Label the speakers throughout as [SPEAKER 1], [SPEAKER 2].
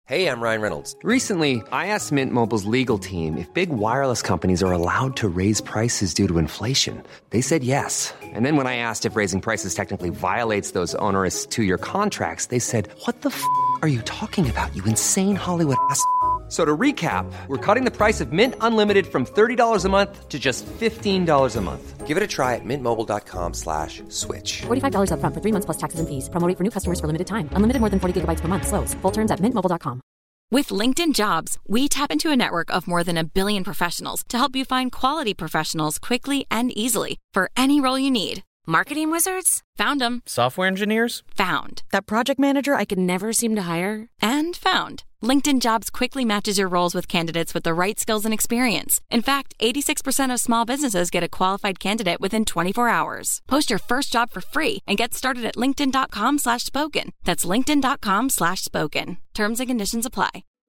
[SPEAKER 1] Hey, I'm Ryan Reynolds.
[SPEAKER 2] Recently, I asked Mint Mobile's legal team if big wireless companies are allowed to raise prices due to inflation. They said yes. And then when I asked if raising prices technically violates those onerous two-year contracts, they said, "What the are you talking about, you insane Hollywood ass?" So to recap, we're cutting the price of Mint Unlimited from $30 a month to just $15 a month.
[SPEAKER 1] Give it a try at mintmobile.com/switch.
[SPEAKER 3] $45 up front for 3 months plus taxes and fees. Promo rate for new customers for limited time. Unlimited more than 40 gigabytes per month slows. Full terms at mintmobile.com.
[SPEAKER 4] With LinkedIn Jobs, we tap into a network of more than 1 billion professionals to help you find quality professionals quickly and easily for any role you need. Marketing wizards? Found them.
[SPEAKER 5] Software engineers?
[SPEAKER 4] Found.
[SPEAKER 3] That project manager I could never seem to hire?
[SPEAKER 4] And found. LinkedIn Jobs quickly matches your roles with candidates with the right skills and experience. In fact, 86% of small businesses get a qualified candidate within 24 hours. Post your first job for free and get started at linkedin.com/spoken. That's linkedin.com/spoken. Terms and conditions apply.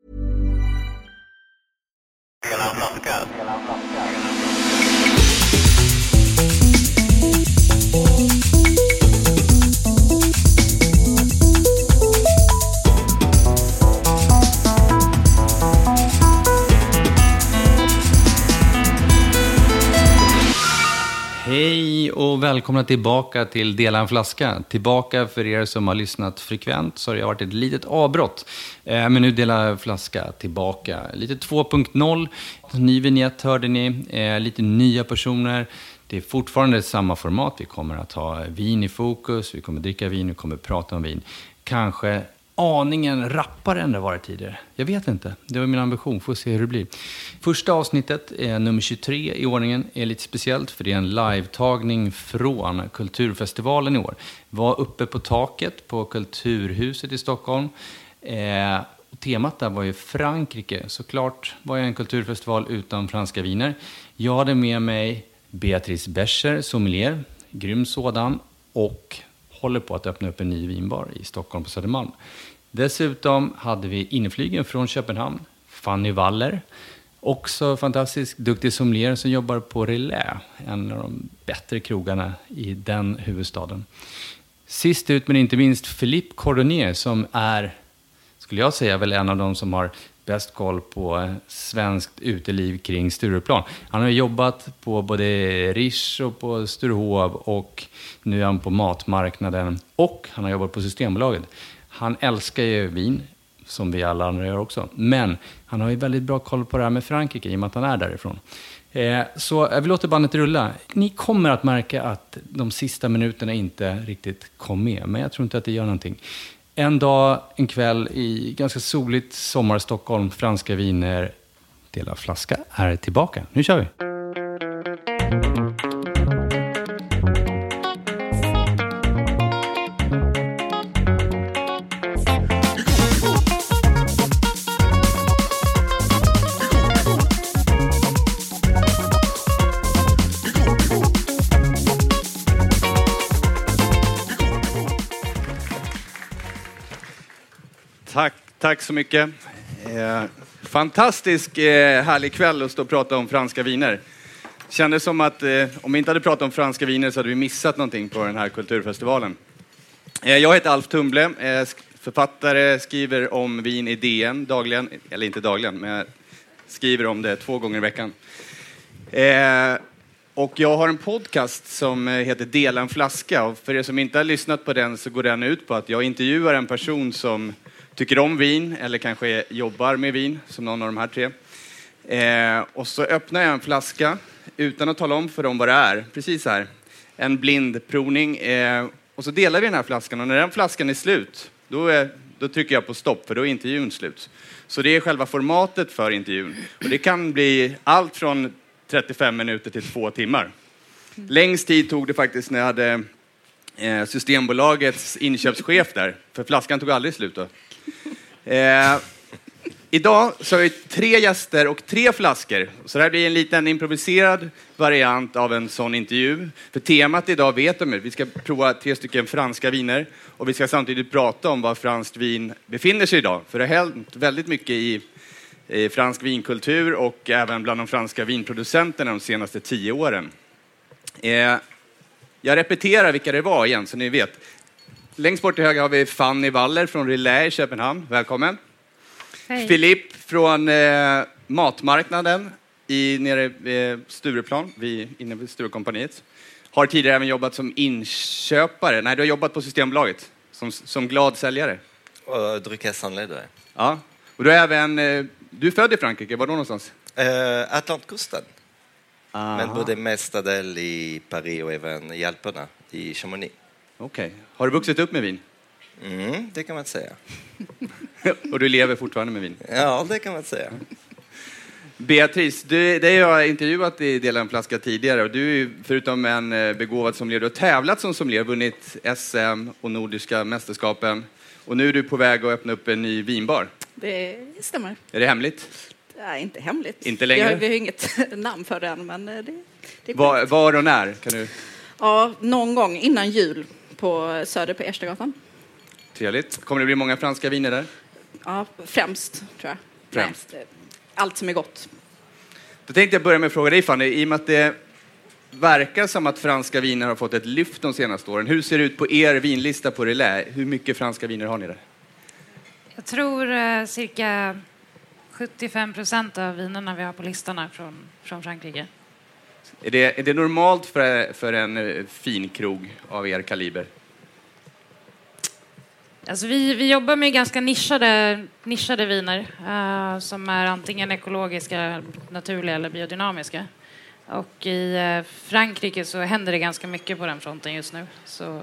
[SPEAKER 5] Hej och välkomna tillbaka till Dela en flaska. Tillbaka för er som har lyssnat frekvent så har det varit ett litet avbrott. Men nu Dela en flaska tillbaka. Lite 2.0, ny vignett hörde ni, lite nya personer. Det är fortfarande samma format. Vi kommer att ha vin i fokus, vi kommer dricka vin, vi kommer prata om vin. Kanske aningen rappare än det varit tidigare. Jag vet inte. Det var min ambition. Får se hur det blir. Första avsnittet, nummer 23 i ordningen, är lite speciellt för det är en live-tagning från Kulturfestivalen i år. Var uppe på taket på Kulturhuset i Stockholm. Temat där var ju Frankrike. Såklart var jag en kulturfestival utan franska viner. Jag hade med mig Beatrice Becher, sommelier, grym sådan, och håller på att öppna upp en ny vinbar i Stockholm på Södermalm. Dessutom hade vi inflygen från Köpenhamn, Fanny Waller, också fantastiskt duktig sommelier som jobbar på Relais, en av de bättre krogarna i den huvudstaden. Sist ut men inte minst Philippe Cordonnier som är, skulle jag säga, väl en av de som har bäst koll på svenskt uteliv kring Stureplan. Han har jobbat på både Riche och på Sturehov och nu är han på matmarknaden och han har jobbat på Systembolaget. Han älskar ju vin, som vi alla andra gör också. Men han har ju väldigt bra koll på det här med Frankrike i och med att han är därifrån. Så jag vill låta bandet rulla. Ni kommer att märka att de sista minuterna inte riktigt kom med. Men jag tror inte att det gör någonting. En dag, en kväll i ganska soligt sommar Stockholm, franska viner, Dela flaska är tillbaka. Nu kör vi!
[SPEAKER 6] Tack så mycket. Fantastisk härlig kväll att stå och prata om franska viner. Kändes som att om vi inte hade pratat om franska viner så hade vi missat någonting på den här kulturfestivalen. Jag heter Alf Tumble, författare, skriver om vin i DN dagligen, eller inte dagligen, men jag skriver om det 2 gånger i veckan. Och jag har en podcast som heter Dela en flaska. Och för er som inte har lyssnat på den så går den ut på att jag intervjuar en person som tycker om vin eller kanske jobbar med vin, som någon av de här 3. Och så öppnar jag en flaska utan att tala om för dem vad det är. Precis här. En blindprovning. Och så delar vi den här flaskan. Och när den flaskan är slut, då trycker jag på stopp, för då är intervjun slut. Så det är själva formatet för intervjun. Och det kan bli allt från 35 minuter till 2 timmar. Längst tid tog det faktiskt när jag hade Systembolagets inköpschef där. För flaskan tog aldrig slut då. Idag så har vi 3 gäster och 3 flaskor. Så det här blir en liten improviserad variant av en sån intervju. För temat idag vet de, vi ska prova 3 stycken franska viner. Och vi ska samtidigt prata om var franskt vin befinner sig idag. För det har hänt väldigt mycket i fransk vinkultur och även bland de franska vinproducenterna de senaste 10 åren. Jag repeterar vilka det var igen så ni vet. Längst bort till höger har vi Fanny Waller från Relais i Köpenhamn. Välkommen.
[SPEAKER 7] Hej.
[SPEAKER 6] Filip från matmarknaden nere vid Stureplan, inne vid Sturekompaniet. Har tidigare även jobbat som inköpare. Nej, du har jobbat på Systembolaget som glad säljare.
[SPEAKER 8] Och dryckeshandledare.
[SPEAKER 6] Ja, och du är även... Du är född i Frankrike, var då någonstans?
[SPEAKER 8] Atlantkusten. Men bodde mestadels i Paris och även i Alperna, i Chamonix.
[SPEAKER 6] Okej. Har du vuxit upp med vin?
[SPEAKER 8] Det kan man säga.
[SPEAKER 6] Och du lever fortfarande med vin?
[SPEAKER 8] Ja, det kan man säga.
[SPEAKER 6] Beatrice, det har jag intervjuat i Dela en flaska tidigare. Och du är förutom en begåvad sommelier, du har tävlat som sommelier, vunnit SM och Nordiska mästerskapen. Och nu är du på väg att öppna upp en ny vinbar.
[SPEAKER 9] Det stämmer.
[SPEAKER 6] Är det hemligt?
[SPEAKER 9] Nej, inte hemligt.
[SPEAKER 6] Inte längre?
[SPEAKER 9] Vi har inget namn för det än, men det är
[SPEAKER 6] var och när? Kan du...
[SPEAKER 9] Ja, någon gång innan jul på Söder på Erstagatan.
[SPEAKER 6] Trevligt. Kommer det bli många franska viner där?
[SPEAKER 9] Ja, främst tror jag.
[SPEAKER 6] Främst.
[SPEAKER 9] Nej, allt som är gott.
[SPEAKER 6] Då tänkte jag börja med att fråga dig, Fanny. I och med att det verkar som att franska viner har fått ett lyft de senaste åren. Hur ser det ut på er vinlista på Relais? Hur mycket franska viner har ni där?
[SPEAKER 7] Jag tror cirka 75% av vinerna vi har på listan är från Frankrike.
[SPEAKER 6] Är det normalt för en fin krog av er kaliber?
[SPEAKER 7] Alltså vi jobbar med ganska nischade viner som är antingen ekologiska, naturliga eller biodynamiska. Och i Frankrike så händer det ganska mycket på den fronten just nu. Så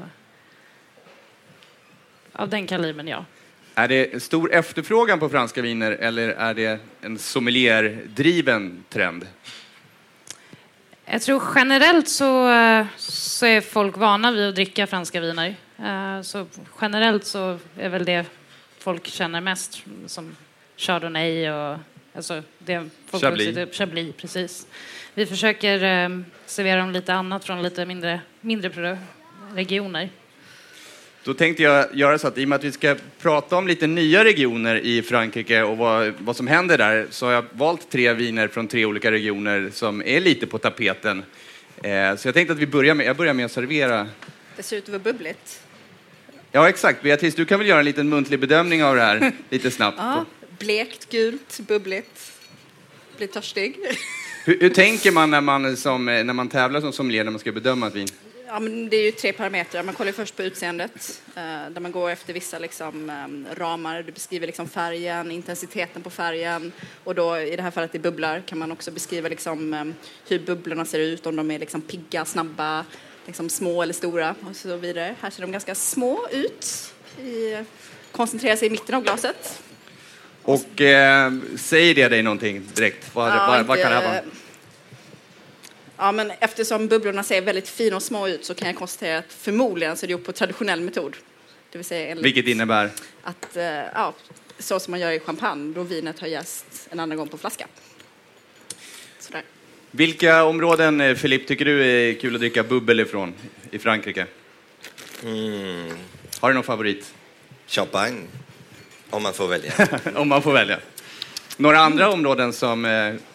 [SPEAKER 7] av den kalibern, ja.
[SPEAKER 6] Är det stor efterfrågan på franska viner eller är det en sommelier-driven trend?
[SPEAKER 7] Jag tror generellt så är folk vana vid att dricka franska viner. Så generellt så är väl det folk känner mest som Chardonnay och alltså det folk Chablis, precis. Vi försöker servera dem lite annat från lite mindre regioner.
[SPEAKER 6] Då tänkte jag göra så att i och med att vi ska prata om lite nya regioner i Frankrike och vad som händer där, så har jag valt 3 viner från 3 olika regioner som är lite på tapeten. Så jag tänkte att jag börjar med att servera.
[SPEAKER 9] Det ser ut att vara bubbligt.
[SPEAKER 6] Ja, exakt. Beatrice, du kan väl göra en liten muntlig bedömning av det här lite snabbt.
[SPEAKER 9] Ja, blekt, gult, bubbligt. Blir törstig.
[SPEAKER 6] Hur tänker man när man tävlar som sommelier när man ska bedöma ett vin?
[SPEAKER 9] Ja, men det är ju 3 parametrar. Man kollar först på utseendet, där man går efter vissa ramar. Du beskriver färgen, intensiteten på färgen. Och då, i det här fallet i bubblar, kan man också beskriva hur bubblorna ser ut. Om de är pigga, snabba, små eller stora och så vidare. Här ser de ganska små ut. Koncentrerar sig i mitten av glaset.
[SPEAKER 6] Och säger det dig någonting direkt? Vad kan det här vara?
[SPEAKER 9] Ja, men eftersom bubblorna ser väldigt fina och små ut så kan jag konstatera att förmodligen så är det gjort på traditionell metod. Det vill säga
[SPEAKER 6] vilket innebär?
[SPEAKER 9] Att, så som man gör i champagne, då vinet har jäst en annan gång på flaska. Sådär.
[SPEAKER 6] Vilka områden, Filip, tycker du är kul att dricka bubbel ifrån i Frankrike? Har du någon favorit?
[SPEAKER 8] Champagne, om man får välja.
[SPEAKER 6] Om man får välja. Några andra områden som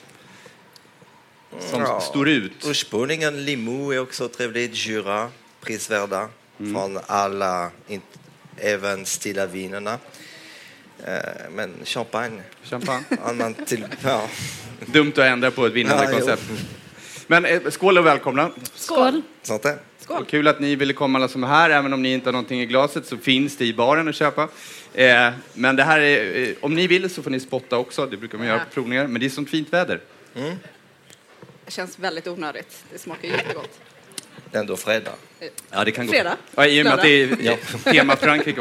[SPEAKER 6] står ut?
[SPEAKER 8] Ursprungligen Limoux är också trevligt. Jura, prisvärda från alla, även stilla vinerna. Men champagne. Ja.
[SPEAKER 6] Dumt att ändra på ett vinnande koncept. Men skål och välkomna.
[SPEAKER 9] Skål.
[SPEAKER 6] Skål. Kul att ni ville komma alla som är här. Även om ni inte har någonting i glaset så finns det i baren att köpa. Men det här är, om ni vill så får ni spotta också. Det brukar man göra på provningar. Men det är sånt fint väder.
[SPEAKER 9] Det känns väldigt onödigt. Det smakar jättegott.
[SPEAKER 8] Ändå fredag.
[SPEAKER 6] Ja, det kan gå.
[SPEAKER 9] Fredag?
[SPEAKER 6] Ja, i och med att det är tema Frankrike.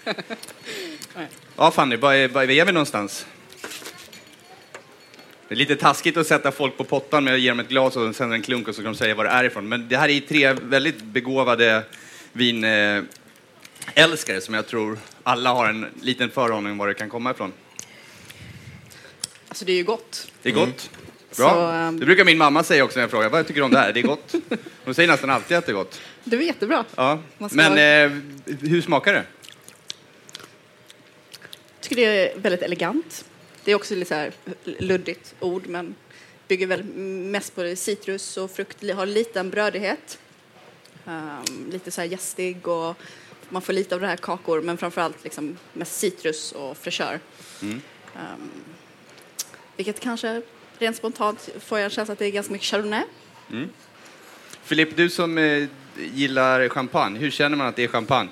[SPEAKER 6] Ja, Fanny, var är vi någonstans? Det är lite taskigt att sätta folk på pottan med att ge dem ett glas och sen en klunk och så kan de säga var det är ifrån. Men det här är 3 väldigt begåvade vinälskare som jag tror alla har en liten föraning om var det kan komma ifrån.
[SPEAKER 9] Alltså det är ju gott.
[SPEAKER 6] Det är gott. Bra. Så, det brukar min mamma säga också när jag frågar, vad tycker du om det här? Det är gott. Hon säger nästan alltid att det är gott.
[SPEAKER 9] Det var jättebra.
[SPEAKER 6] Ja. Men hur smakar det?
[SPEAKER 9] Jag tycker det är väldigt elegant. Det är också lite så här luddigt ord, men bygger väl mest på citrus och frukt. Har liten brödighet. Lite så här jästig och man får lite av det här kakor, men framförallt mest citrus och fräschör. Vilket kanske rent spontant får jag känsla att det är ganska mycket Chardonnay.
[SPEAKER 6] Filip, du som gillar champagne, hur känner man att det är champagne?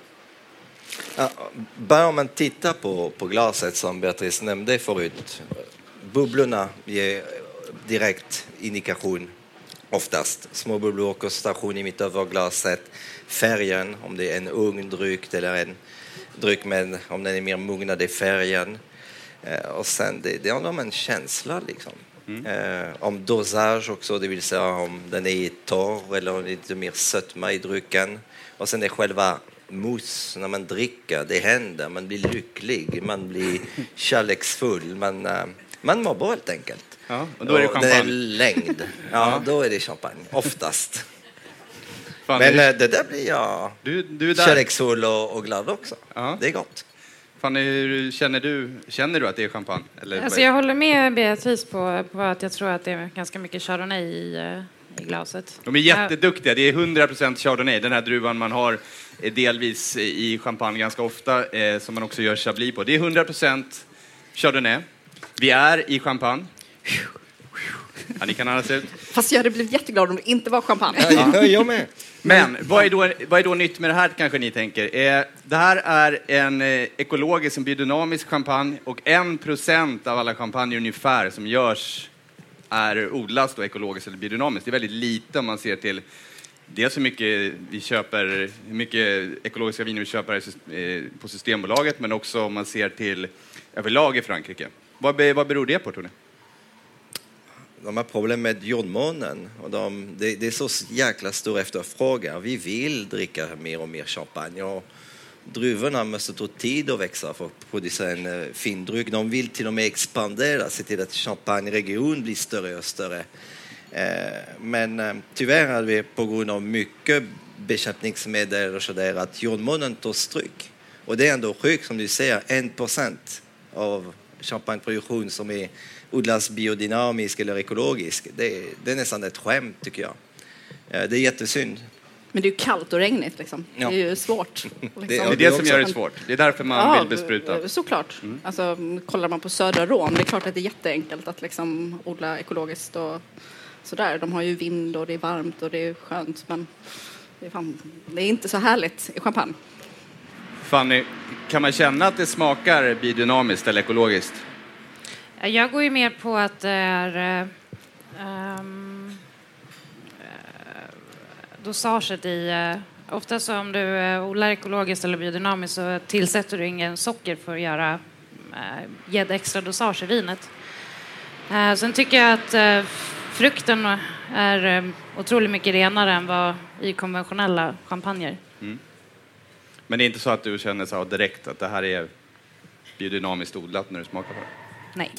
[SPEAKER 8] Ja, bara om man tittar på glaset som Beatrice nämnde förut. Bubblorna ger direkt indikation oftast. Små bubblor och koncentration i mitten av glaset. Färgen, om det är en ung dryck eller en dryck med, om den är mer mognad, är färgen. Och sen det handlar om en känsla liksom. Om dosage också, det vill säga om den är torr eller lite mer sötma i drycken. Och sen är själva mousse när man dricker, det händer, man blir lycklig, man blir kärleksfull, man mår bra helt enkelt.
[SPEAKER 6] Ja, och då är det champagne.
[SPEAKER 8] Det är längd. Ja, då är det champagne, oftast.
[SPEAKER 6] Fan,
[SPEAKER 8] men det där blir jag
[SPEAKER 6] du är där.
[SPEAKER 8] Kärleksfull och glad också. Ja. Det är gott.
[SPEAKER 6] Fanny, hur känner du att det är champagne? Eller?
[SPEAKER 7] Alltså jag håller med Beatrice på att jag tror att det är ganska mycket Chardonnay i glaset.
[SPEAKER 6] De är jätteduktiga. Det är 100% Chardonnay. Den här druvan man har delvis i champagne ganska ofta, som man också gör Chablis på. Det är 100% Chardonnay. Vi är i champagne. Ja, ni kan andas ut.
[SPEAKER 9] Fast jag hade blivit jätteglad om det inte var champagne.
[SPEAKER 8] Ja, jag med.
[SPEAKER 6] Men vad är då nytt med det här, kanske ni tänker? Det här är en ekologisk, en biodynamisk champagne, och 1% av alla champagne ungefär som görs odlas då ekologiskt eller biodynamiskt. Det är väldigt lite om man ser till dels hur mycket ekologiska viner vi köper på Systembolaget, men också om man ser till överlag i Frankrike. Vad beror det på, tror ni?
[SPEAKER 8] De har problem med jordmånen och det är så jäkla stor efterfrågan. Vi vill dricka mer och mer champagne och druvorna måste ta tid att växa för att producera en fin dryck. De vill till och med expandera, se till att champagne-region blir större och större. Men tyvärr är vi på grund av mycket bekämpningsmedel och så där att jordmånen tar stryk. Och det är ändå sjukt, som du säger, 1% av champagneproduktion som är odlas biodynamisk eller ekologisk. Det är nästan ett skämt, tycker jag. Det är jättesynd.
[SPEAKER 9] Men det är ju kallt och regnigt liksom. Ja. Det är ju svårt. Liksom.
[SPEAKER 6] Det är det som gör det svårt. Det är därför man vill bespruta.
[SPEAKER 9] Såklart. Alltså, kollar man på södra Rom, det är klart att det är jätteenkelt att liksom odla ekologiskt och sådär. De har ju vind och det är varmt och det är skönt, men det är inte så härligt i champagne.
[SPEAKER 6] Fanny, kan man känna att det smakar biodynamiskt eller ekologiskt?
[SPEAKER 7] Jag går ju mer på att det är dosaget i... Ofta så om du odlar ekologiskt eller biodynamiskt så tillsätter du ingen socker för att ge det extra dosage i vinet. Sen tycker jag att frukten är otroligt mycket renare än vad i konventionella champagner.
[SPEAKER 6] Men det är inte så att du känner så direkt att det här är biodynamiskt odlat när du smakar på det?
[SPEAKER 7] Nej.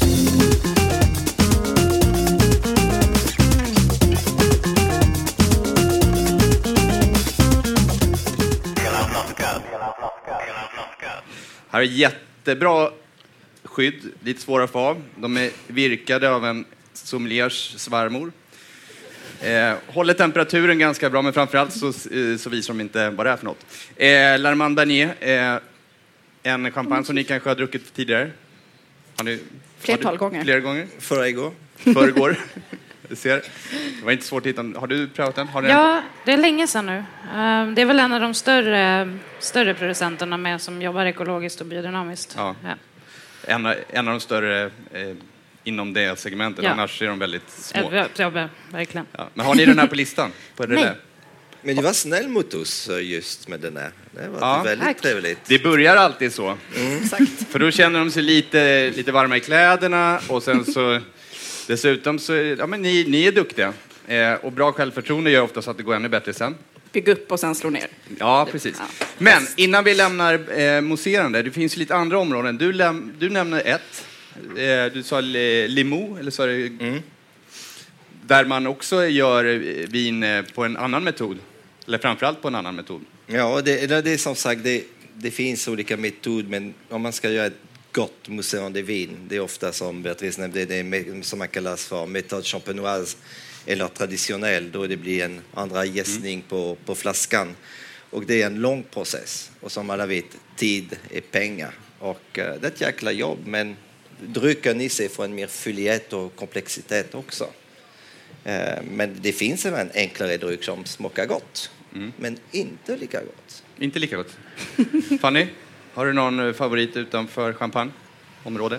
[SPEAKER 6] Här är jättebra skydd, lite svåra att få av. De är virkade av en sommeliers svärmor. Håller temperaturen ganska bra, men framförallt så visar de inte vad det är för något. L'Armand Bernier, en champagne som ni kanske har druckit tidigare.
[SPEAKER 9] Flertal gånger.
[SPEAKER 6] Flera gånger? Förrgår. Du ser. Det var inte svårt att hitta. Har du prövat den?
[SPEAKER 7] Ja, det är länge sedan nu. Det är väl en av de större producenterna med som jobbar ekologiskt och biodynamiskt.
[SPEAKER 6] Ja. En av de större inom det segmentet. Ja. Annars är de väldigt små.
[SPEAKER 7] Verkligen.
[SPEAKER 6] Ja. Men har ni den här på listan?
[SPEAKER 7] Nej.
[SPEAKER 8] Men du var snäll mot oss just med den här. Det var väldigt trevligt.
[SPEAKER 6] Det börjar alltid så. Exakt. För då känner de sig lite varma i kläderna. Och sen så dessutom så, men ni är duktiga. Och bra självförtroende gör ofta så att det går ännu bättre sen.
[SPEAKER 9] Bygga upp och sen slå ner.
[SPEAKER 6] Ja, precis. Ja. Men innan vi lämnar mousserande, det finns lite andra områden. Du nämner ett. Du sa Limoux, eller sa du? Där man också gör vin på en annan metod. Eller framförallt på en annan metod.
[SPEAKER 8] Ja, det är som sagt, det finns olika metoder, men om man ska göra ett gott mousserande vin, det är ofta som Beatrice nämnde, det är som man kallas för méthode champenoise eller traditionell, då det blir en andra jäsning på flaskan. Och det är en lång process. Och som alla vet, tid är pengar. Och det är ett jäkla jobb, men drycken i sig får en mer fyllighet och komplexitet också. Men det finns en enklare dryck som smakar gott, men inte lika gott.
[SPEAKER 6] Inte lika gott. Fanny, har du någon favorit utanför champagneområdet?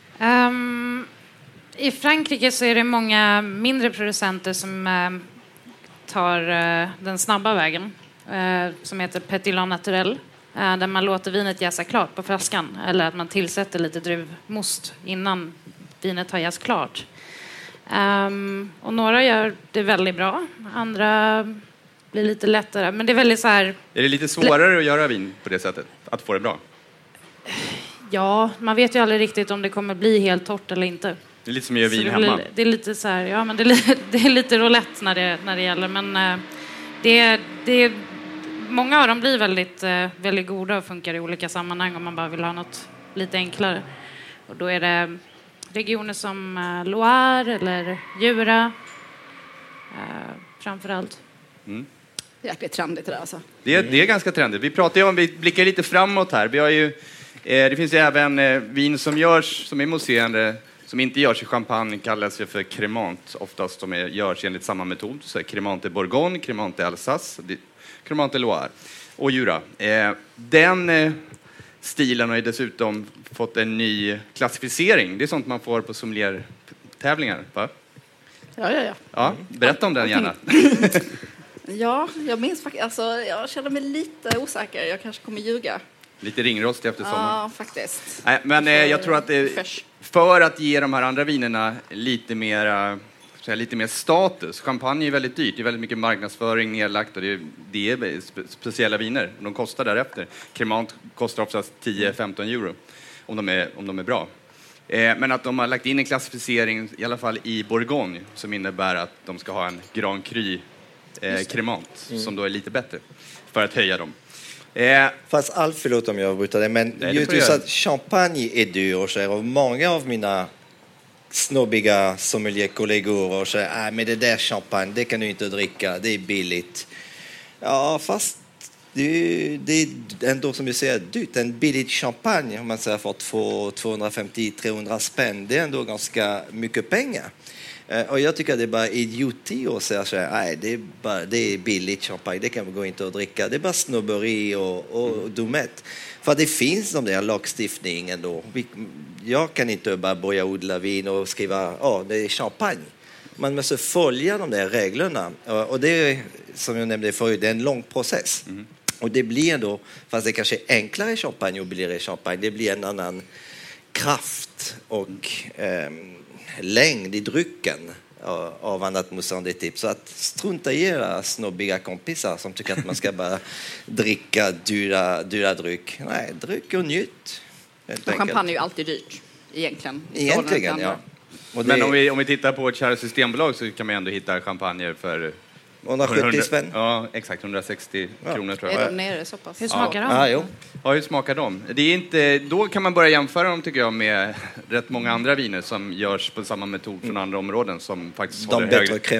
[SPEAKER 7] I Frankrike så är det många mindre producenter som tar den snabba vägen, som heter Petit Lait Naturel, där man låter vinet jäsa klart på flaskan, eller att man tillsätter lite druvmost innan vinet har jäst klart. Och några gör det väldigt bra, andra blir lite lättare, men det är väldigt så här...
[SPEAKER 6] Är det lite svårare att göra vin på det sättet, att få det bra?
[SPEAKER 7] Ja, man vet ju aldrig riktigt om det kommer bli helt torrt eller inte.
[SPEAKER 6] Det är lite som att göra vin hemma.
[SPEAKER 7] Det är lite så här, ja, men det är lite roulette när det gäller, men många av dem blir väldigt, väldigt goda och funkar i olika sammanhang om man bara vill ha något lite enklare. Och då är det regioner som Loire eller Jura framförallt.
[SPEAKER 9] Jäkligt trendigt det där alltså.
[SPEAKER 6] Det är ganska trendigt. Vi blickar lite framåt här. Vi har ju, det finns ju även vin som görs, som är mousserande, som inte görs i champagne, kallas ju för crémant. Oftast görs enligt samma metod. Så crémant de Bourgogne, crémant de Alsace, crémant de Loire och Jura. Den stilen har ju dessutom fått en ny klassificering. Det är sånt man får på sommelier-tävlingar, va? Ja, berätta om den gärna.
[SPEAKER 9] Ja, jag minns faktiskt, alltså, jag känner mig lite osäker. Jag kanske kommer ljuga.
[SPEAKER 6] Lite ringrost efter sommaren.
[SPEAKER 9] Ja, faktiskt.
[SPEAKER 6] Nej, men jag tror att för att ge de här andra vinerna lite mer status. Champagne är väldigt dyrt. Det är väldigt mycket marknadsföring nedlagt och det är speciella viner. De kostar därefter. Crémant kostar oftast 10-15 euro om de är bra. Men att de har lagt in en klassificering, i alla fall i Bourgogne, som innebär att de ska ha en Grand Cru Crémant som då är lite bättre för att höja dem.
[SPEAKER 8] Fast förlåt om jag avbryter det, men just att champagne är dyr och många av mina snobbiga sommelierkollegor säger men det där champagne, det kan du inte dricka, det är billigt. Ja, fast det är ändå som du säger dyrt. En billig champagne, om man säger för 250-300 spänn, det är ändå ganska mycket pengar. Och jag tycker det är bara idioti att säga så här, nej, det är billigt champagne, det kan man gå inte och dricka. Det är bara snobberi och dumhet. För det finns de där lagstiftningen då. Jag kan inte bara börja odla vin och skriva, det är champagne. Man måste följa de där reglerna. Och det är, som jag nämnde förut, det är en lång process. Och det blir då, fast det kanske är enklare champagne och billigare champagne, det blir en annan kraft och längd i drycken av annat mousserande typ. Så att strunta i era snobbiga kompisar som tycker att man ska bara dricka dyra dryck. Nej, dryck och njut.
[SPEAKER 9] Och champagne är ju alltid dyrt, egentligen.
[SPEAKER 8] Ja.
[SPEAKER 6] Men om vi tittar på ett kära systembolag så kan man ändå hitta champagne för
[SPEAKER 8] 170 spänn.
[SPEAKER 6] Ja, exakt. 160 kronor tror jag.
[SPEAKER 9] Är de nere så pass?
[SPEAKER 7] Hur smakar de?
[SPEAKER 6] Ja, hur smakar de? Det är inte, då kan man börja jämföra dem tycker jag med rätt många andra viner som görs på samma metod från andra områden som faktiskt håller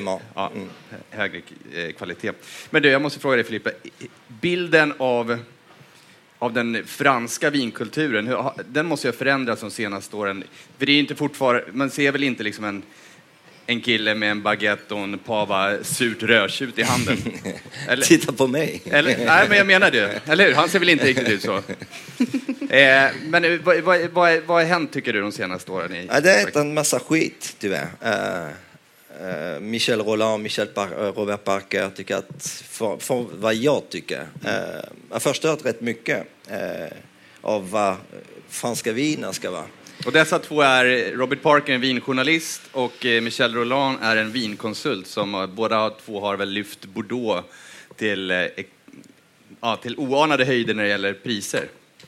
[SPEAKER 6] högre kvalitet. Men jag måste fråga dig Filippa, bilden av den franska vinkulturen, den måste ju ha förändrats de senaste åren. För det är inte fortfarande, man ser väl inte liksom en kille med en baguette och en pava surt rödtjut i handen. Eller?
[SPEAKER 8] Titta på mig.
[SPEAKER 6] Nej, men jag menar det. Eller hur? Han ser väl inte riktigt ut så. Men vad har hänt tycker du de senaste åren?
[SPEAKER 8] Det är en massa skit tyvärr. Michel Roland, Robert Parker tycker att, för vad jag tycker, jag förstört rätt mycket av vad franska viner ska vara.
[SPEAKER 6] Och dessa två är Robert Parker, en vinjournalist, och Michel Roland är en vinkonsult som båda två har väl lyft Bordeaux till oanade höjder när det gäller priser.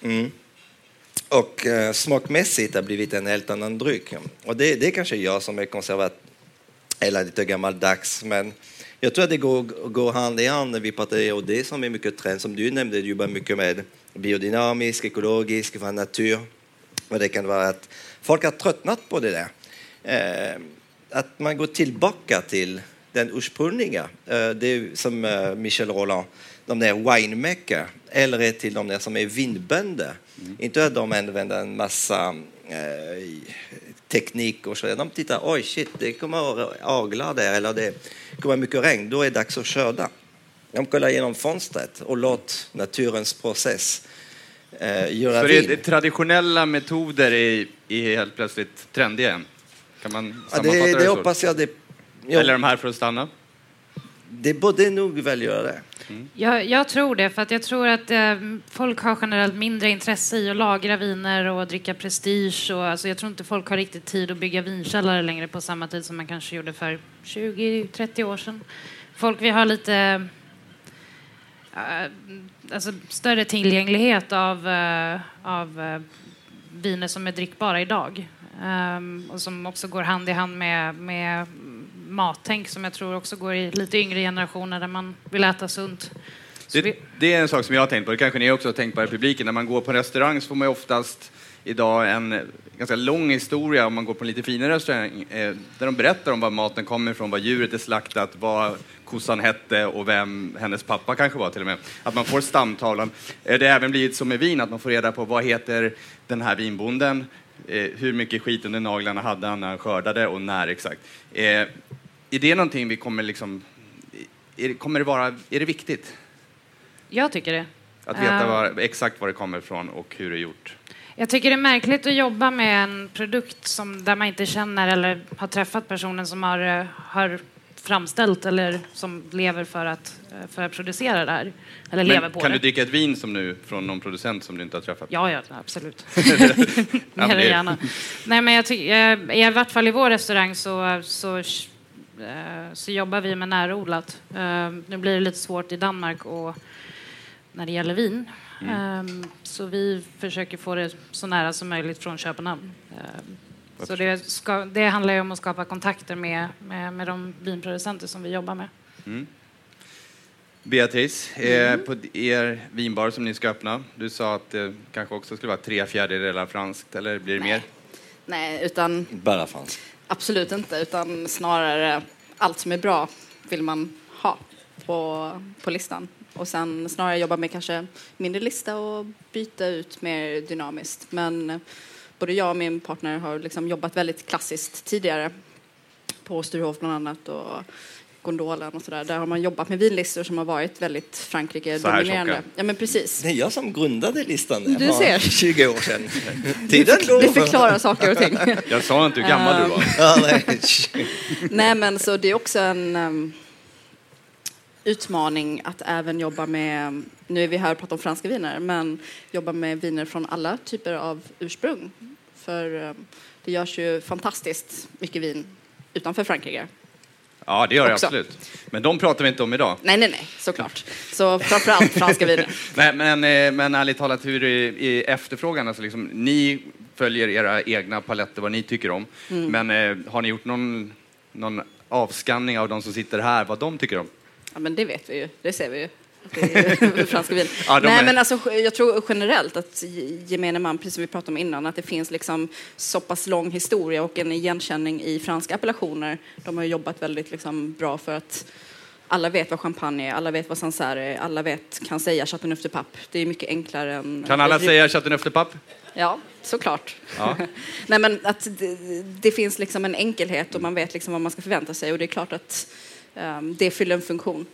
[SPEAKER 8] Och smakmässigt har blivit en helt annan dryck. Och det är kanske jag som är konservativ eller lite gammaldags, men jag tror att det går hand i hand när vi pratar om det som är mycket trend, som du nämnde, du jobbar mycket med biodynamisk, ekologisk, för natur. Och det kan vara att folk har tröttnat på det där. Att man går tillbaka till den ursprungliga. Det är som Michel Roland de där winemaker eller till de där som är vinbönder. Inte att de använder en massa teknik och så. De tittar, oj shit, det kommer aglar där eller det kommer mycket regn, då är det dags att skörda. De kollar genom fönstret och låt naturens process göra
[SPEAKER 6] så
[SPEAKER 8] vin.
[SPEAKER 6] det traditionella metoder är helt plötsligt trendiga igen? Kan man sammanfatta
[SPEAKER 8] det hoppas jag.
[SPEAKER 6] Eller de här för att stanna?
[SPEAKER 8] Det borde nog väl göra det.
[SPEAKER 7] Jag tror det, för att jag tror att folk har generellt mindre intresse i att lagra viner och dricka prestige. Och, alltså, jag tror inte folk har riktigt tid att bygga vinkällare längre på samma tid som man kanske gjorde för 20-30 år sedan. Folk vill ha lite alltså, större tillgänglighet av viner som är drickbara idag. Och som också går hand i hand med mattänk som jag tror också går i lite yngre generationer där man vill äta sunt.
[SPEAKER 6] Det är en sak som jag har tänkt på. Det kanske ni också har tänkt på i publiken. När man går på en restaurang så får man oftast idag en ganska lång historia om man går på en lite finare restaurang där de berättar om var maten kommer ifrån, vad djuret är slaktat, vad kossan hette och vem hennes pappa kanske var till och med. Att man får stamtavlan. Det har även blivit som med vin att man får reda på vad heter den här vinbonden, hur mycket skit under naglarna hade han när han skördade och när exakt. Är det någonting vi kommer liksom... Är det viktigt?
[SPEAKER 7] Jag tycker det.
[SPEAKER 6] Att veta exakt var det kommer ifrån och hur det är gjort.
[SPEAKER 7] Jag tycker det är märkligt att jobba med en produkt där man inte känner eller har träffat personen som har framställt eller som lever för att producera det här. Eller lever på
[SPEAKER 6] kan
[SPEAKER 7] det.
[SPEAKER 6] Du dricka ett vin som nu från någon producent som du inte har träffat?
[SPEAKER 7] Ja, absolut. Mer än gärna. Nej, men i vart fall i vår restaurang så jobbar vi med närodlat. Nu blir det lite svårt i Danmark och när det gäller vin. Så vi försöker få det så nära som möjligt från Köpenhamn. Så det handlar ju om att skapa kontakter med de vinproducenter som vi jobbar med.
[SPEAKER 6] Beatrice, på er vinbar som ni ska öppna, du sa att det kanske också skulle vara 3/4 franskt, eller blir det mer?
[SPEAKER 9] Nej, utan...
[SPEAKER 8] Bara franskt.
[SPEAKER 9] Absolut inte, utan snarare allt som är bra vill man ha på listan. Och sen snarare jobba med kanske mindre lista och byta ut mer dynamiskt. Men både jag och min partner har liksom jobbat väldigt klassiskt tidigare på Sturehof bland annat och Gondolen och sådär. Där har man jobbat med vinlistor som har varit väldigt Frankrike-dominerande. Ja, men precis.
[SPEAKER 8] Det är jag som grundade listan.
[SPEAKER 9] Du ser.
[SPEAKER 8] 20 år sedan. Tiden går.
[SPEAKER 9] Det förklarar saker och ting.
[SPEAKER 6] Jag sa inte hur gammal du var.
[SPEAKER 9] Nej, men så det är också en utmaning att även jobba med, nu är vi här och pratar om franska viner, men jobba med viner från alla typer av ursprung. För det görs ju fantastiskt mycket vin utanför Frankrike.
[SPEAKER 6] Ja, det gör det
[SPEAKER 9] också.
[SPEAKER 6] absolut. Men de pratar vi inte om idag.
[SPEAKER 9] Nej, såklart. Så framförallt franska viner.
[SPEAKER 6] Nej, men ärligt talat, hur är efterfrågan? Alltså liksom, ni följer era egna paletter, vad ni tycker om. Men har ni gjort någon avskanning av de som sitter här, vad de tycker om?
[SPEAKER 9] Ja, men det vet vi ju. Det ser vi ju. Det är franska vin.
[SPEAKER 6] Ja,
[SPEAKER 9] men alltså, jag tror generellt att gemene man, precis som vi pratade om innan, att det finns liksom så pass lång historia och en igenkänning i franska appellationer. De har jobbat väldigt liksom bra för att alla vet vad champagne är, alla vet vad Sancerre är, alla kan säga Chateauneuf de Pape. Det är mycket enklare än...
[SPEAKER 6] Kan alla säga Chateauneuf de Pape?
[SPEAKER 9] Ja, såklart.
[SPEAKER 6] Ja.
[SPEAKER 9] Nej, men att det finns liksom en enkelhet och man vet liksom vad man ska förvänta sig, och det är klart att det fyller en funktion.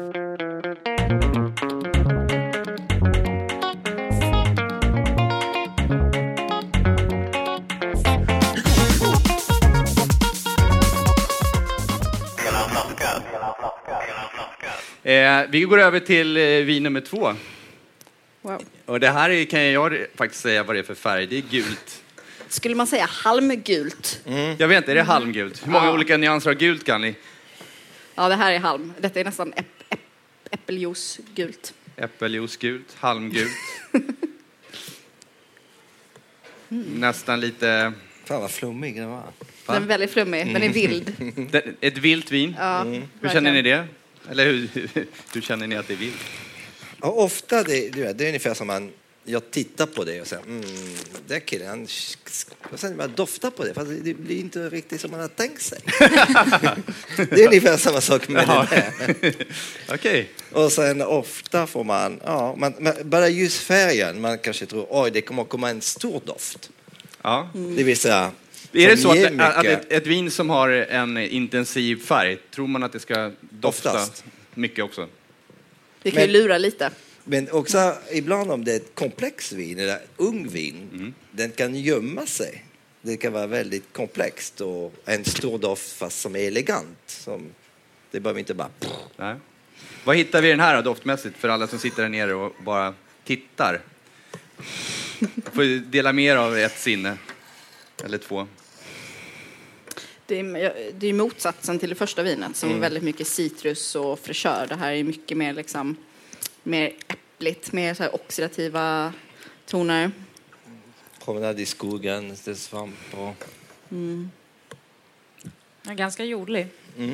[SPEAKER 6] Vi går över till vin nummer 2.
[SPEAKER 9] Wow.
[SPEAKER 6] Och det här kan jag faktiskt säga vad det är för färg. Det är gult.
[SPEAKER 9] Skulle man säga halmgult?
[SPEAKER 6] Jag vet inte, är det halmgult? Hur många olika nyanser av gult kan ni?
[SPEAKER 9] Ja, det här är halm. Detta är nästan äppeljuicegult.
[SPEAKER 6] Äppeljuicegult, halmgult. Nästan lite...
[SPEAKER 8] Fan vad flummig den var.
[SPEAKER 9] Den är väldigt flummig, den är vild.
[SPEAKER 6] Ett vilt vin.
[SPEAKER 9] Ja,
[SPEAKER 6] hur känner ni det? Eller hur känner ni att det är vilt?
[SPEAKER 8] Och ofta det är ungefär som man jag tittar på det och säger, det killen, och sen jag doftar på det, fast det blir inte riktigt som man har tänkt sig. Det är ungefär samma sak med det där.
[SPEAKER 6] Okej.
[SPEAKER 8] Och sen ofta får man bara just färgen, man kanske tror, det kommer komma en stor doft.
[SPEAKER 6] Ja.
[SPEAKER 8] Det vill säga,
[SPEAKER 6] är det så att ett vin som har en intensiv färg, tror man att det ska dofta
[SPEAKER 8] oftast
[SPEAKER 6] mycket också?
[SPEAKER 9] Det kan ju lura lite.
[SPEAKER 8] Men också ibland om det är ett komplext vin eller ung vin, den kan gömma sig. Det kan vara väldigt komplext och en stor doft fast som är elegant. Det behöver inte bara...
[SPEAKER 6] Nej. Vad hittar vi i den här doftmässigt för alla som sitter där nere och bara tittar? Får dela mer av ett sinne. Eller två.
[SPEAKER 9] Det är motsatsen till det första vinet som är väldigt mycket citrus och fräschör. Det här är mycket mer liksom mer äppligt, mer så här oxidativa toner.
[SPEAKER 8] Promenad i skogen, det är svamp och...
[SPEAKER 7] Den är ganska jordlig.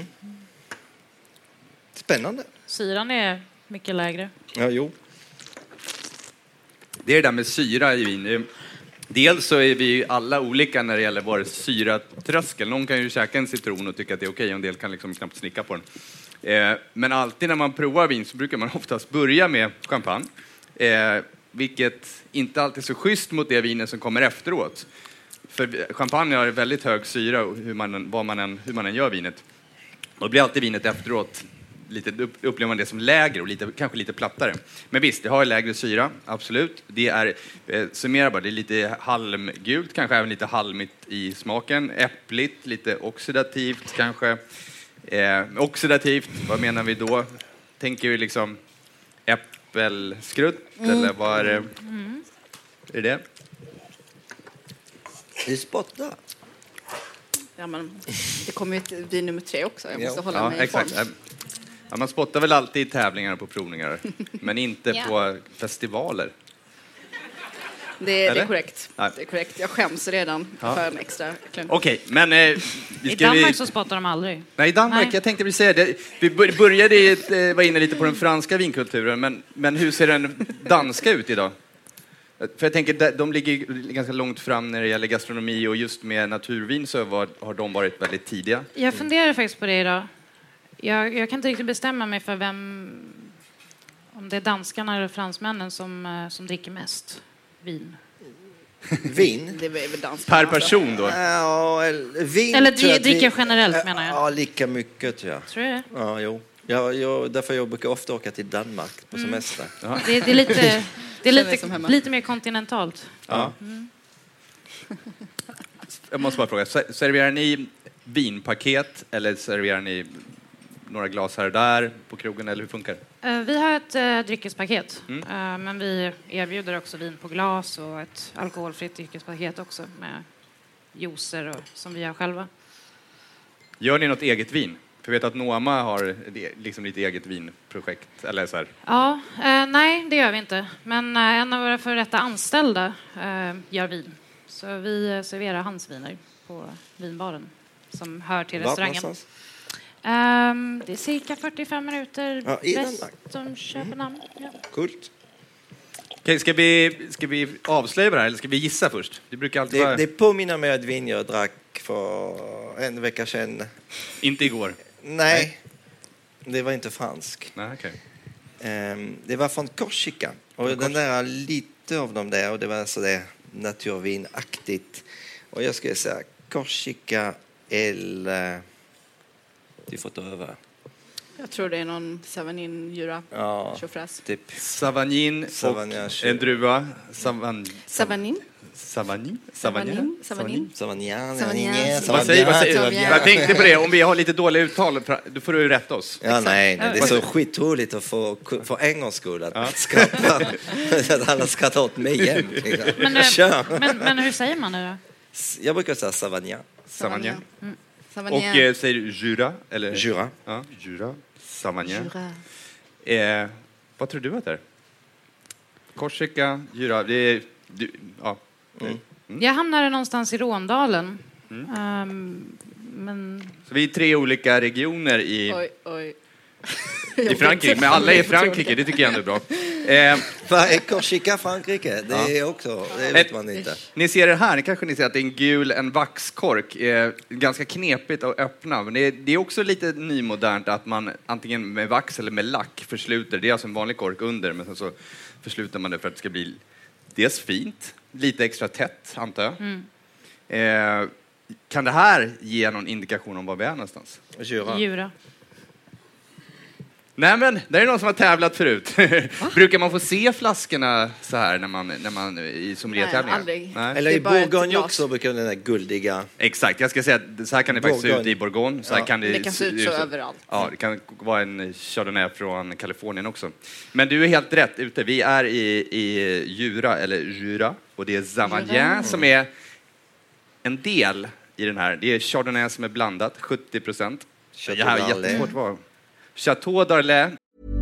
[SPEAKER 8] Spännande.
[SPEAKER 7] Syran är mycket lägre.
[SPEAKER 8] Ja, jo.
[SPEAKER 6] Det är det där med syra i vin. Dels så är vi alla olika när det gäller vår syratröskel. Någon kan ju käka en citron och tycka att det är okej, och en del kan liksom knappt slicka på den. Men alltid när man provar vin så brukar man oftast börja med champagne. Vilket inte alltid är så schysst mot det vinen som kommer efteråt. För champagne har väldigt hög syra hur man än gör vinet. Och då blir alltid vinet efteråt upplever man det som lägre och kanske lite plattare. Men visst, det har lägre syra, absolut. Det är, summera bara, det är lite halmgult, kanske även lite halmigt i smaken. Äppligt, lite oxidativt kanske. Oxidativt, vad menar vi då? Tänker vi liksom äppelskrutt eller vad är det? Är det?
[SPEAKER 8] Du spottar.
[SPEAKER 9] Ja, men det kommer ju ett vin nummer 3 också. Jag måste hålla mig i
[SPEAKER 6] exakt.
[SPEAKER 9] form.
[SPEAKER 6] Ja, man spottar väl alltid i tävlingar och på provningar, men inte på festivaler.
[SPEAKER 9] Det är korrekt. Det är korrekt. Jag skäms redan för en extra klump.
[SPEAKER 6] Okej, men...
[SPEAKER 7] I Danmark så spottar de aldrig.
[SPEAKER 6] Nej, i Danmark, jag tänkte väl säga det. Vi började vara inne lite på den franska vinkulturen, men hur ser den danska ut idag? För jag tänker, de ligger ganska långt fram när det gäller gastronomi, och just med naturvin så har de varit väldigt tidiga.
[SPEAKER 7] Jag funderar faktiskt på det idag. Jag kan inte riktigt bestämma mig för om det är danskarna eller fransmännen som dricker mest vin.
[SPEAKER 8] Vin?
[SPEAKER 9] Det är väl danskarna.
[SPEAKER 6] Per person då?
[SPEAKER 8] Ja, vin.
[SPEAKER 7] Eller dricker generellt, menar jag.
[SPEAKER 8] Ja, lika mycket tror jag.
[SPEAKER 7] Tror du det?
[SPEAKER 8] Ja, jo. Därför jag brukar ofta åka till Danmark på semester.
[SPEAKER 7] Det är lite mer kontinentalt.
[SPEAKER 6] Ja. Jag måste bara fråga, serverar ni vinpaket eller serverar ni några glas här och där på krogen, eller hur funkar det?
[SPEAKER 7] Vi har ett dryckespaket, men vi erbjuder också vin på glas och ett alkoholfritt dryckespaket också med juicer och, som vi gör själva. Gör ni något eget vin? För jag vet att Noma har liksom lite eget vinprojekt, eller så här. Ja, nej, det gör vi inte. Men en av våra för detta anställda gör vin. Så vi serverar hans viner på vinbaren som hör till restaurangen. Det är cirka 45 minuter väst om Köpenhamn. Ja.
[SPEAKER 8] Coolt.
[SPEAKER 6] Okej, ska vi avslöja det här eller ska vi gissa först? Det brukar alltid vara...
[SPEAKER 8] Det påminner mig att vin jag drack för en vecka sedan.
[SPEAKER 6] Inte igår?
[SPEAKER 8] Nej. Det var inte fransk.
[SPEAKER 6] Nej, okay.
[SPEAKER 8] Det var från Korsika. Och den där lite av dem där, och det var så där naturvinaktigt. Och jag skulle säga Korsika eller... Du får ta över.
[SPEAKER 9] Jag tror det är någon Savagnin, Jura, tjofräs.
[SPEAKER 8] Typ.
[SPEAKER 6] Savagnin och en druva.
[SPEAKER 9] Savagnin.
[SPEAKER 6] Jag tänkte på det, om vi har lite dåliga uttal, då får du rätta oss.
[SPEAKER 8] Ja, nej, det är så skitroligt att få för en gångs skull att skratta. Att alla skrattar åt mig igen.
[SPEAKER 7] Men hur säger man nu då?
[SPEAKER 8] Jag brukar säga Savagnin.
[SPEAKER 6] Och säger du Jura? Eller?
[SPEAKER 8] Jura.
[SPEAKER 6] Ja, Jura. Savagnin. Vad tror du att det är? Korsika, Jura.
[SPEAKER 7] Jag hamnade någonstans i Råndalen. Men...
[SPEAKER 6] Så vi är 3 olika regioner i...
[SPEAKER 9] Oj.
[SPEAKER 6] I Frankrike, men alla är i Frankrike, det tycker jag ändå är bra.
[SPEAKER 8] Vad är Korsika, Frankrike? Det är också, det vet man inte.
[SPEAKER 6] Ni ser det här, kanske ni ser att det är en vaxkork. Ganska knepigt att öppna, men det är också lite nymodernt att man antingen med vax eller med lack försluter. Det är alltså en vanlig kork under, men sen så försluter man det för att det ska bli dels fint, lite extra tätt, antar jag. Kan det här ge någon indikation om var vi är någonstans?
[SPEAKER 7] Jura.
[SPEAKER 6] Nej, men det är någon som har tävlat förut. Brukar man få se flaskorna så här när man i sommeliertävlingar?
[SPEAKER 9] Aldrig.
[SPEAKER 6] Nej.
[SPEAKER 8] Eller i Bourgogne också brukar den där guldiga...
[SPEAKER 6] Exakt, jag ska säga att så här kan det faktiskt se ut i Bourgogne. Så här kan
[SPEAKER 9] det kan se ut så överallt.
[SPEAKER 6] Ja, det kan vara en Chardonnay från Kalifornien också. Men du är helt rätt ute. Vi är i Jura, och det är Zamagien som är en del i den här. Det är Chardonnay som är blandat, 70%. Det här är jättesvårt att vara. Chateau d'Arlet.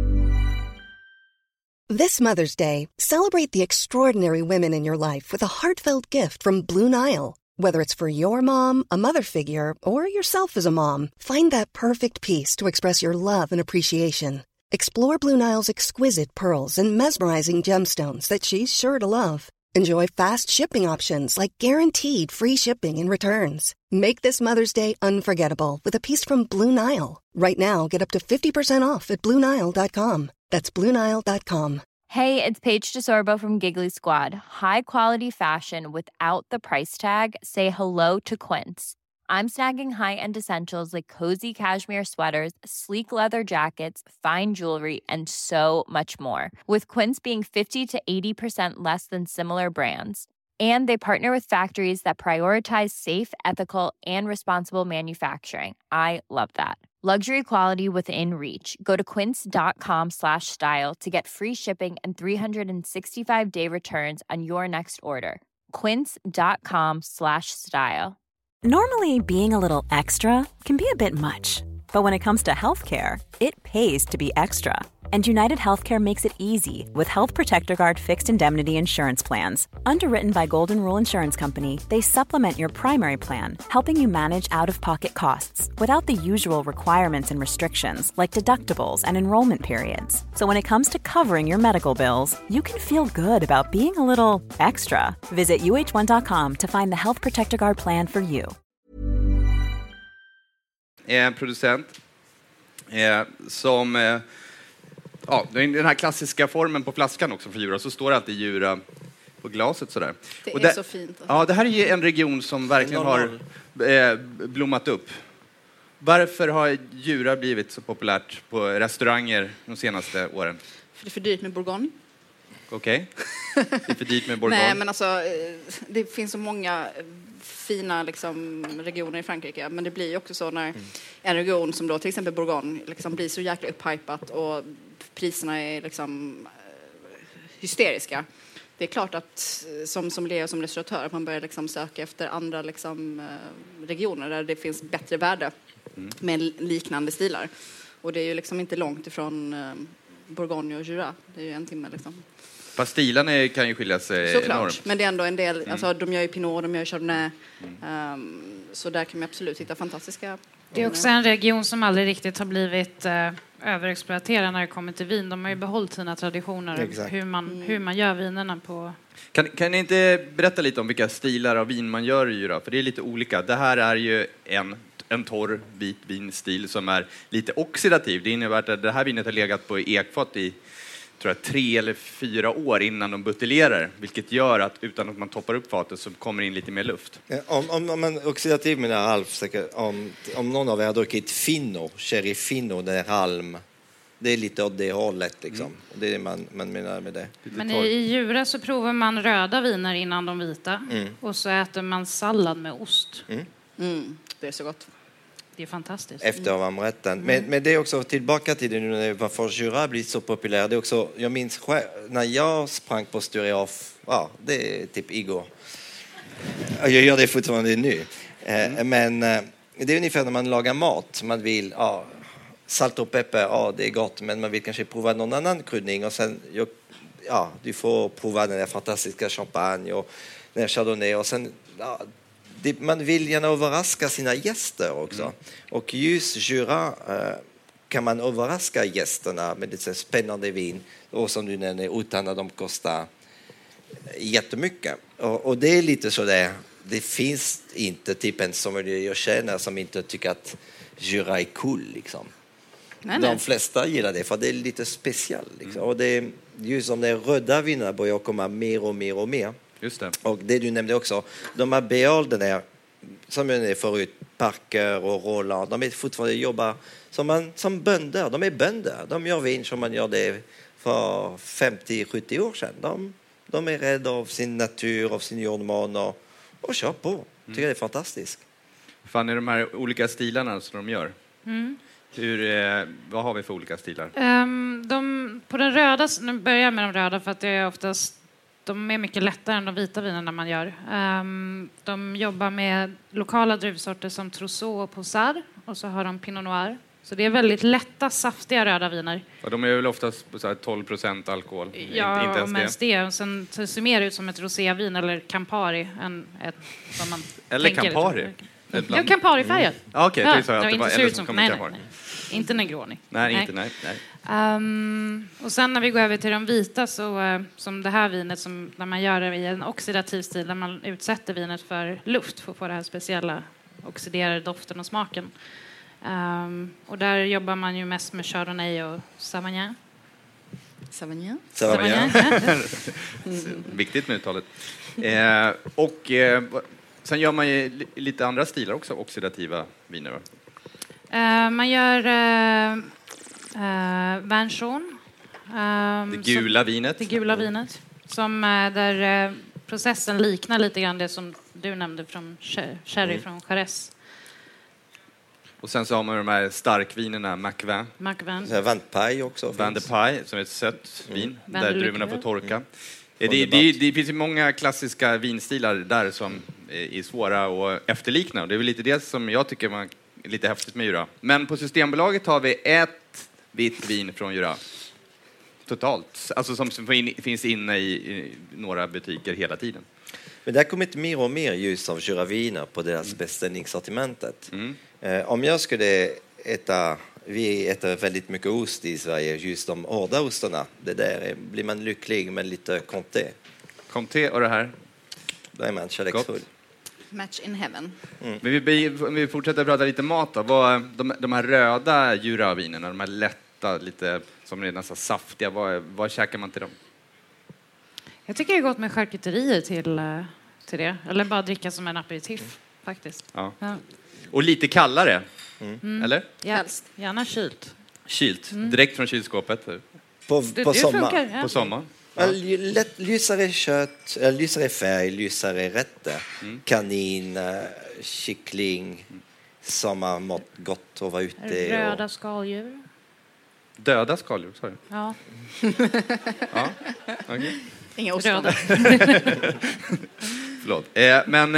[SPEAKER 10] This Mother's Day, celebrate the extraordinary women in your life with a heartfelt gift from Blue Nile. Whether it's for your mom, a mother figure, or yourself as a mom, find that perfect piece to express your love and appreciation. Explore Blue Nile's exquisite pearls and mesmerizing gemstones that she's sure to love. Enjoy fast shipping options like guaranteed free shipping and returns. Make this Mother's Day unforgettable with a piece from Blue Nile. Right now, get up to 50% off at BlueNile.com. That's BlueNile.com.
[SPEAKER 11] Hey, it's Paige DeSorbo from Giggly Squad. High quality fashion without the price tag. Say hello to Quince. I'm snagging high-end essentials like cozy cashmere sweaters, sleek leather jackets, fine jewelry, and so much more. With Quince being 50 to 80% less than similar brands. And they partner with factories that prioritize safe, ethical, and responsible manufacturing. I love that. Luxury quality within reach. Go to quince.com/style to get free shipping and 365-day returns on your next order. Quince.com/style.
[SPEAKER 3] Normally, being a little extra can be a bit much, but when it comes to healthcare, it pays to be extra. And United Healthcare makes it easy with Health Protector Guard fixed indemnity insurance plans. Underwritten by Golden Rule Insurance Company, they supplement your primary plan, helping you manage out-of-pocket costs without the usual requirements and restrictions like deductibles and enrollment periods. So when it comes to covering your medical bills, you can feel good about being a little extra. Visit uh1.com to find the Health Protector Guard plan for you.
[SPEAKER 6] En producent som... Ja, den här klassiska formen på flaskan också för Jura, så står det alltid Jura på glaset sådär.
[SPEAKER 9] Det är så fint.
[SPEAKER 6] Ja, det här är ju en region som verkligen har blommat upp. Varför har Jura blivit så populärt på restauranger de senaste åren?
[SPEAKER 9] För det är för dyrt med Bourgogne.
[SPEAKER 6] Okej. Det är för dyrt med Bourgogne.
[SPEAKER 9] Nej, men alltså, det finns så många fina liksom, regioner i Frankrike, men det blir ju också så när en region som då till exempel Bourgogne liksom blir så jäkla upphypat och priserna är liksom hysteriska. Det är klart att som Leo som restauratör att man börjar liksom söka efter andra liksom, regioner där det finns bättre värde med liknande stilar. Och det är ju liksom inte långt ifrån Bourgogne och Jura. Det är ju en timme liksom.
[SPEAKER 6] Fast stilarna kan ju skilja sig
[SPEAKER 9] såklart,
[SPEAKER 6] enormt.
[SPEAKER 9] Men det är ändå en del, alltså de gör ju Pinot, de gör Chardonnay. Så där kan man absolut hitta fantastiska.
[SPEAKER 7] Det är också en region som aldrig riktigt har blivit överexploaterad när det kommer till vin. De har ju behållit sina traditioner, hur man gör vinerna på.
[SPEAKER 6] Kan ni inte berätta lite om vilka stilar av vin man gör i Jura? För det är lite olika. Det här är ju en torr vit vinstil som är lite oxidativ. Det innebär att det här vinet har legat på ekfat i 3 eller 4 år innan de buteljerar, vilket gör att utan att man toppar upp fatet så kommer in lite mer luft.
[SPEAKER 8] Om man oxidativ menar Alf, om någon av er har druckit Fino, Sherry Fino, det är halm, det är lite åt det hållet liksom. Det är det man menar med det.
[SPEAKER 7] Men i Jura så provar man röda viner innan de vita och så äter man sallad med ost.
[SPEAKER 9] Det är så gott.
[SPEAKER 7] Det är fantastiskt.
[SPEAKER 8] Efter avrätten. Men det är också tillbaka till det nu när varför Jura blir så populär. Det är också, jag minns själv, när jag sprang på Sturehof, det är typ igår. Jag gör det fortfarande nu. Men det är ungefär när man lagar mat. Man vill, salt och peppar, det är gott. Men man vill kanske prova någon annan kryddning. Och sen, du får prova den där fantastiska champagne och den där chardonnay. Och sen, man vill gärna överraska sina gäster också. Och just Jura kan man överraska gästerna med lite spännande vin och som du nämner utan att de kostar jättemycket. Och det är lite så där. Det finns inte typ en sommelier jag känner som inte tycker att Jura är cool liksom. Nej. De flesta gillar det för det är lite speciellt liksom. Och det är just som de röda vinerna börjar komma mer och mer och mer.
[SPEAKER 6] Just det.
[SPEAKER 8] Och det du nämnde också, de här bealden är som jag nämnde förut, Parker och Roland, de är fortfarande jobbar som bönder. De är bönder. De gör vin som man gör det för 50-70 år sedan. De är rädda av sin natur, av sin jordmån och kör på. Tycker det är fantastiskt.
[SPEAKER 6] Fann är de här olika stilarna som de gör? Vad har vi för olika stilar?
[SPEAKER 7] På den röda, nu börjar jag med de röda för att det är oftast, de är mycket lättare än de vita vinerna man gör. De jobbar med lokala druvsorter som Trousseau och Possard och så har de Pinot Noir. Så det är väldigt lätta, saftiga röda viner.
[SPEAKER 6] Och de är väl oftast på 12% alkohol?
[SPEAKER 7] Ja,
[SPEAKER 6] inte ens
[SPEAKER 7] om ens det. Och sen ser mer ut som ett rosévin eller Campari än ett som man
[SPEAKER 6] eller
[SPEAKER 7] tänker.
[SPEAKER 6] Campari?
[SPEAKER 7] Ja, Campari-färgat.
[SPEAKER 6] Okej, det sa jag
[SPEAKER 7] att
[SPEAKER 6] det
[SPEAKER 7] inte
[SPEAKER 6] var
[SPEAKER 7] ser ut som
[SPEAKER 6] Campari.
[SPEAKER 7] Nej. Inte Negroni.
[SPEAKER 6] Nej.
[SPEAKER 7] Och sen när vi går över till de vita så som det här vinet som när man gör det i en oxidativ stil där man utsätter vinet för luft för att få det här speciella oxiderade doften och smaken. Och där jobbar man ju mest med Chardonnay och Sauvignon.
[SPEAKER 6] Viktigt med uttalet. Sen gör man ju lite andra stilar också, oxidativa viner.
[SPEAKER 7] Man gör Vin Jaune.
[SPEAKER 6] Det gula vinet.
[SPEAKER 7] Det gula vinet. Som där processen liknar lite grann det som du nämnde från sherry från Jerez.
[SPEAKER 6] Och sen så har man de här starkvinerna, Macvin.
[SPEAKER 8] Van Paille också.
[SPEAKER 6] Van de Paille, som är ett sött vin, där druvorna får torka. Det finns ju många klassiska vinstilar där som är svåra att efterlikna. Det är väl lite det som jag tycker är lite häftigt med Jura. Men på Systembolaget har vi ett vitt vin från Jura. Totalt. Alltså som finns inne i några butiker hela tiden.
[SPEAKER 8] Men det har kommit mer och mer ljus av Jura-viner på deras beställningssortimentet. Om jag skulle vi äter väldigt mycket ost i Sverige, just de hårda ostarna. Det där blir man lycklig med lite Comté.
[SPEAKER 6] Comté och det här?
[SPEAKER 8] Då är man kärleksfull.
[SPEAKER 9] Match in heaven.
[SPEAKER 6] Men vi fortsätter prata lite mat då. De här röda Jura-vinerna, de här lätta, lite som är nästan saftiga, vad käkar man till dem?
[SPEAKER 7] Jag tycker det är gott med charkuterier till det. Eller bara dricka som en aperitif, faktiskt.
[SPEAKER 6] Ja. Och lite kallare, eller?
[SPEAKER 7] Ja, gärna kylt.
[SPEAKER 6] Kylt, direkt från kylskåpet.
[SPEAKER 8] På sommar.
[SPEAKER 7] Ja.
[SPEAKER 6] På sommar.
[SPEAKER 8] Ja. Lysare kött, lysare färg, lysare rätter. Kanin, kyckling, sommarmat, gott att vara ute.
[SPEAKER 7] Röda skaldjur.
[SPEAKER 6] Döda skaldjur, sa du?
[SPEAKER 7] Ja.
[SPEAKER 6] Ja, okay.
[SPEAKER 9] Inga ostron.
[SPEAKER 6] Förlåt. Men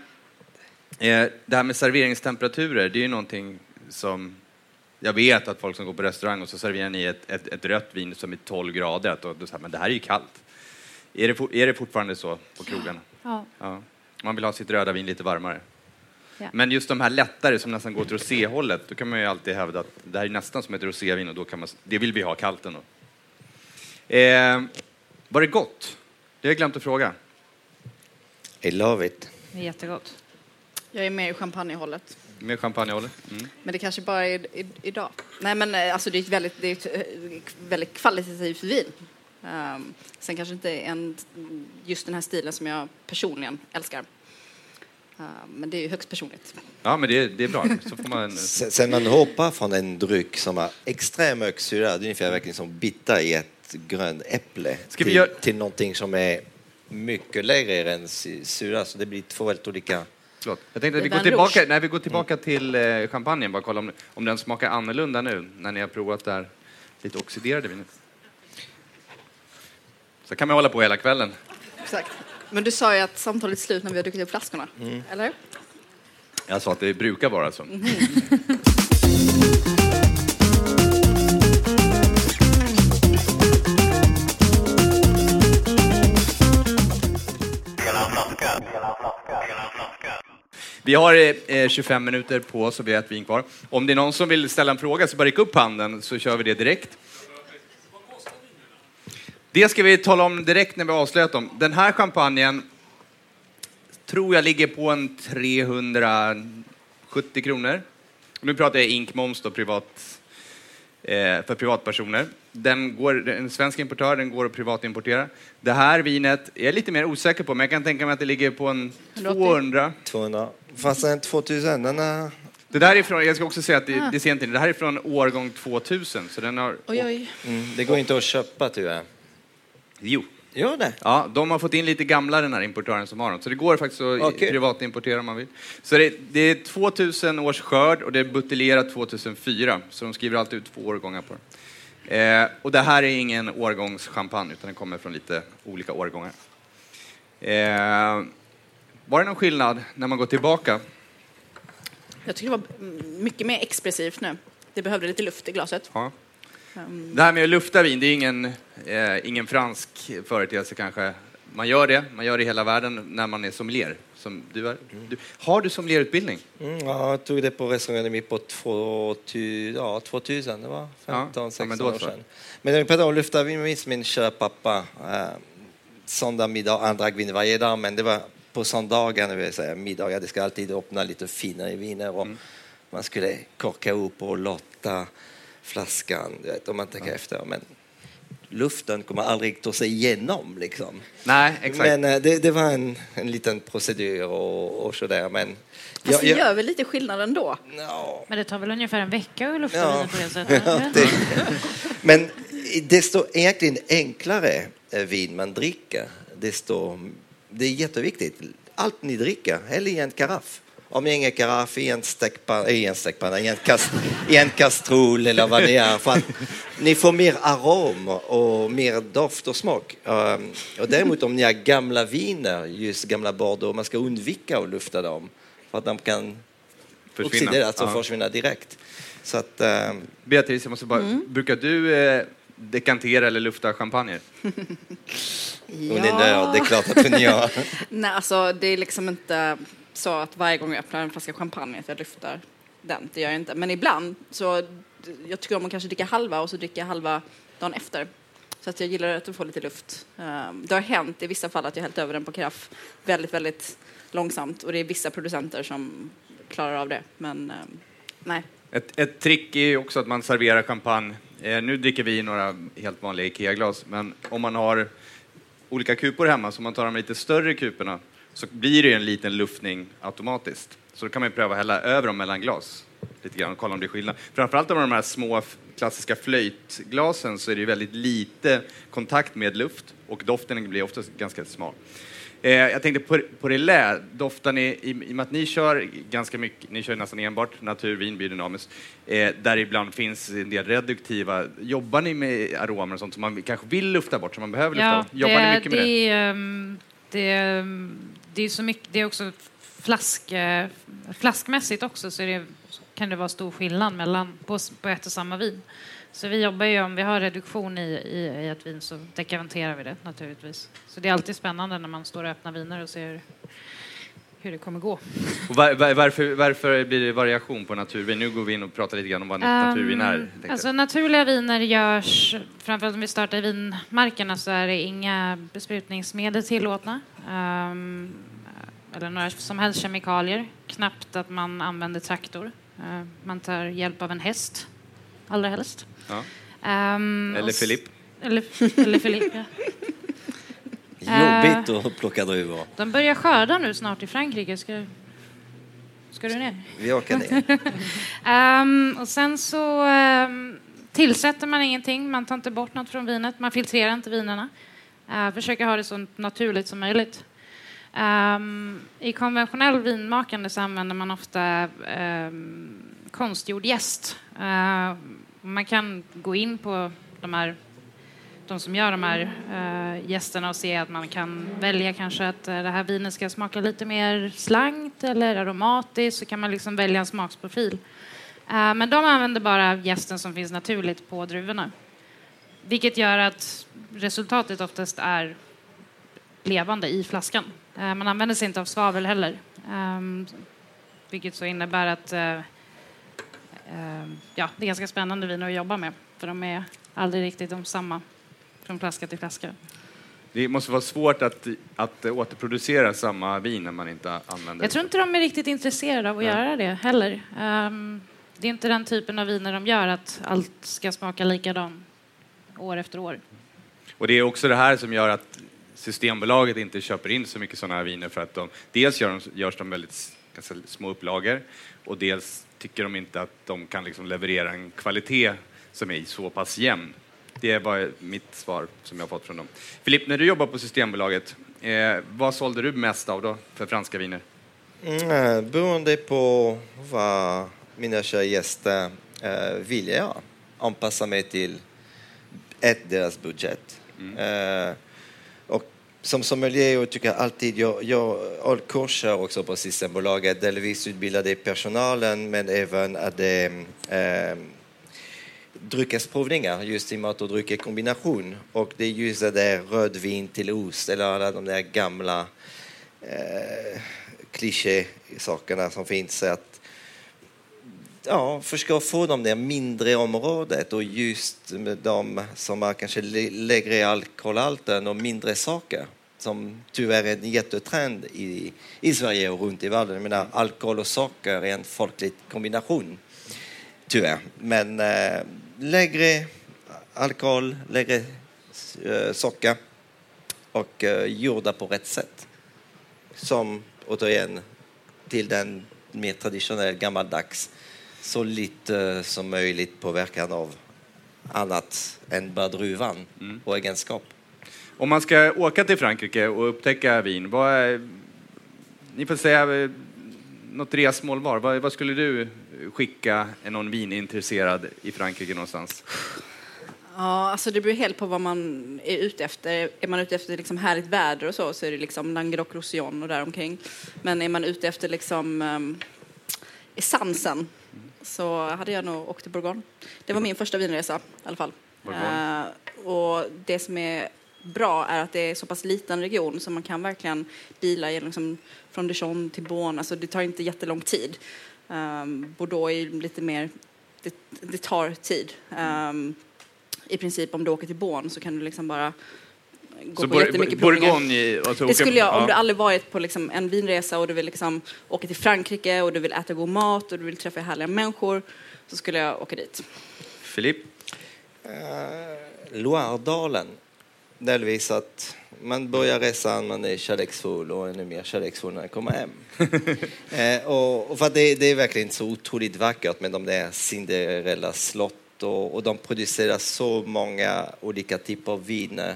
[SPEAKER 6] det här med serveringstemperaturer, det är ju någonting som jag vet att folk som går på restaurang och så serverar ni ett rött vin som är 12 grader. Och då säger men det här är ju kallt. Är det fortfarande så på krogarna? Ja. Man vill ha sitt röda vin lite varmare. Ja. Men just de här lättare som nästan går till roséhållet, då kan man ju alltid hävda att det här är nästan som ett rosévin och då kan det vill vi ha kallt ändå. Var det gott? Det har jag glömt att fråga.
[SPEAKER 8] I love it.
[SPEAKER 7] Det är jättegott.
[SPEAKER 9] Jag är med i champagnehållet.
[SPEAKER 6] Med champagnehållet?
[SPEAKER 9] Men det kanske bara är idag. Nej, men alltså det är ett väldigt kvalitativt vin. Sen kanske inte just den här stilen som jag personligen älskar. Men det är ju högst personligt.
[SPEAKER 6] Ja, men det är bra. Så får man...
[SPEAKER 8] Sen man hoppar från en dryck som har extremt hög syra, det är ungefär verkligen som bitter i ett grönt äpple till någonting som är mycket lägre än syra, så det blir två helt olika.
[SPEAKER 6] Förlåt. Jag tänkte att vi går tillbaka till champagnen, bara kolla om den smakar annorlunda nu när ni har provat det här lite oxiderade vinet. Så kan man hålla på hela kvällen.
[SPEAKER 9] Exakt. Men du sa ju att samtalet är slut när vi har druckit upp flaskorna, eller?
[SPEAKER 6] Jag sa att det brukar vara så. Vi har 25 minuter på oss och vi har ett vin kvar. Om det är någon som vill ställa en fråga så bara räck upp handen så kör vi det direkt. Det ska vi tala om direkt när vi avslöjat dem. Den här champagnen tror jag ligger på en 370 kronor. Nu pratar jag inkmoms då, för privatpersoner. En svensk importör, den går att privatimportera. Det här vinet är jag lite mer osäker på, men jag kan tänka mig att det ligger på en 200.
[SPEAKER 8] 200. Fast en 2000, den är...
[SPEAKER 6] Det där är från, jag ska också säga att det ser inte. Det här är från årgång 2000, så den har...
[SPEAKER 9] Oj.
[SPEAKER 8] det går inte att köpa tyvärr.
[SPEAKER 6] Jo.
[SPEAKER 8] Gör det?
[SPEAKER 6] Ja, de har fått in lite gamla den här importören som har dem. Så det går faktiskt att privatimportera om man vill. Så det är 2000 års skörd och det är buteljerat 2004. Så de skriver alltid ut 2 årgångar på den. Och det här är ingen årgångschampagne utan den kommer från lite olika årgångar. Var det någon skillnad när man går tillbaka?
[SPEAKER 9] Jag tycker det var mycket mer expressivt nu. Det behövde lite luft i glaset.
[SPEAKER 6] Ja. Det här med att lufta vin, det är ingen fransk företeelse kanske. Man gör det i hela världen när man är sommelier. Som du är. Har du sommelierutbildning?
[SPEAKER 8] Ja, jag tog det på restaurang på 2000, det var 15-16 år sedan. Men när vi pratar om lufta vin, minns min körpappa söndag middag, han drack vin varje dag, men det var på söndagen, vill säga middagar, det ska alltid öppna lite finare viner och man skulle korka upp och lotta flaskan, om man tänker efter, men luften kommer aldrig ta sig igenom liksom.
[SPEAKER 6] Nej, exakt.
[SPEAKER 8] Men det var en liten procedur och så där, men
[SPEAKER 9] fast det gör väl lite skillnad ändå.
[SPEAKER 8] No.
[SPEAKER 7] Men det tar väl ungefär en vecka att lufta vin på det sättet.
[SPEAKER 8] Men desto egentligen enklare vin man dricker, det är jätteviktigt. Allt ni dricker, eller i en karaff. Om ingen karaff i en stekpanna, i en kastrull eller vad det är. För att ni får mer arom och mer doft och smak. Och däremot om ni har gamla viner, just gamla Bordeaux, man ska undvika att lufta dem. För att de kan oxideras och försvinna direkt. Så att,
[SPEAKER 6] Beatrice, jag måste bara, brukar du dekantera eller lufta champagne?
[SPEAKER 8] Hon är nörd, det är klart att hon gör.
[SPEAKER 9] Nej, alltså det är liksom inte så att varje gång jag öppnar en flaska champagne att jag lyfter den. Det gör jag inte. Men ibland så jag tycker om att kanske dricka halva och så dricker jag halva dagen efter. Så att jag gillar att få lite luft. Det har hänt i vissa fall att jag hällt över den på karaff väldigt, väldigt långsamt. Och det är vissa producenter som klarar av det. Men nej.
[SPEAKER 6] Ett trick är ju också att man serverar champagne. Nu dricker vi några helt vanliga IKEA-glas. Men om man har olika kupor hemma, så man tar de lite större kuporna, så blir det en liten luftning automatiskt. Så då kan man ju pröva hälla över dem mellan glas lite grann och kolla om det är skillnad. Framförallt om de här små klassiska flöjtglasen så är det ju väldigt lite kontakt med luft och doften blir oftast ganska smal. Jag tänkte på relais, doftar ni, i och med att ni kör ganska mycket, ni kör nästan enbart naturvin, biodynamiskt, där ibland finns en del reduktiva, jobbar ni med aromer och sånt som man kanske vill lufta bort, som man behöver lufta bort? Jobbar ni mycket med det?
[SPEAKER 7] Det är så mycket, det är också flaskmässigt också, så kan det vara stor skillnad på ett och samma vin. Så vi jobbar ju, om vi har reduktion i ett vin så dekanterar vi det naturligtvis. Så det är alltid spännande när man står och öppnar viner och ser hur det kommer gå.
[SPEAKER 6] Och varför blir det variation på naturvin? Nu går vi in och pratar lite grann om vad naturvin är.
[SPEAKER 7] Alltså naturliga viner görs, framförallt om vi startar i vinmarkerna, så är det inga besprutningsmedel tillåtna. Eller några som helst kemikalier. Knappt att man använder traktor. Man tar hjälp av en häst, allra helst.
[SPEAKER 6] Ja. Eller Filip.
[SPEAKER 7] Eller Filip, ja.
[SPEAKER 8] Jobbigt att plocka druvor.
[SPEAKER 7] De börjar skörda nu snart i Frankrike. Ska du ner?
[SPEAKER 8] Vi åker ner.
[SPEAKER 7] Och sen så tillsätter man ingenting. Man tar inte bort något från vinet. Man filtrerar inte vinerna. Försöker ha det så naturligt som möjligt. I konventionell vinmakande så använder man ofta konstgjord jäst. Man kan gå in på de som gör de här jästerna och se att man kan välja kanske att det här vinet ska smaka lite mer slankt eller aromatiskt, så kan man liksom välja en smaksprofil. Men de använder bara jästen som finns naturligt på druvorna. Vilket gör att resultatet oftast är levande i flaskan. Man använder sig inte av svavel heller. Vilket så innebär att det är ganska spännande viner att jobba med. För de är aldrig riktigt de samma från flaska till flaska. Det
[SPEAKER 6] måste vara svårt att återproducera samma vin när man inte använder.
[SPEAKER 7] Jag tror inte de är riktigt intresserade av att göra det heller. Det är inte den typen av viner de gör, att allt ska smaka likadant år efter år.
[SPEAKER 6] Och det är också det här som gör att Systembolaget inte köper in så mycket sådana här viner, för att dels görs de väldigt ganska små upplagor, och dels tycker de inte att de kan liksom leverera en kvalitet som är så pass jämn. Det var mitt svar som jag fått från dem. Filip, när du jobbar på Systembolaget, vad sålde du mest av då för franska viner?
[SPEAKER 8] Beroende på vad mina kära gäster vill jag anpassa mig till deras budget. Och som sommelier tycker jag alltid, jag har kurser också på Systembolaget, delvis utbildade personalen, men även att dryckesprovningar just i mat och dryck i kombination, och det är just det där rödvin till ost eller alla de där gamla kliché-sakerna som finns, att försöka få de där mindre området, och just med de som har kanske lägre alkoholhalten och mindre saker, som tyvärr är en jättetrend i Sverige och runt i världen. Jag menar, alkohol och socker är en folklig kombination, tyvärr. Men lägre alkohol, lägre socker och gjorda på rätt sätt. Som återigen till den mer traditionell gammaldags, så lite som möjligt påverkan av annat än bara druvan och egenskap.
[SPEAKER 6] Om man ska åka till Frankrike och upptäcka vin, ni får säga något resmål var. Vad skulle du skicka någon vinintresserad i Frankrike någonstans?
[SPEAKER 9] Ja, alltså det beror helt på vad man är ute efter. Är man ute efter liksom härligt väder och så är det liksom Languedoc-Roussillon och däromkring. Men är man ute efter liksom essensen, så hade jag nog åkt till Bourgogne. Det var min första vinresa i alla fall. Och det som är bra är att det är så pass liten region, så man kan verkligen bila liksom från Dijon till Beaune. Alltså det tar inte jättelång tid. Bordeaux är lite mer, det tar tid. I princip om du åker till Beaune så kan du liksom bara gå på jättemycket provningar. Det skulle jag, om du aldrig varit på liksom en vinresa och du vill liksom åka till Frankrike och du vill äta god mat och du vill träffa härliga människor, så skulle jag åka dit.
[SPEAKER 6] Filip?
[SPEAKER 8] Loiredalen. Delvis att man börjar resan, man är kärleksfull och ännu mer kärleksfull när man kommer hem. Och för det är verkligen så otroligt vackert med de där Cinderella slott, och de producerar så många olika typer av viner.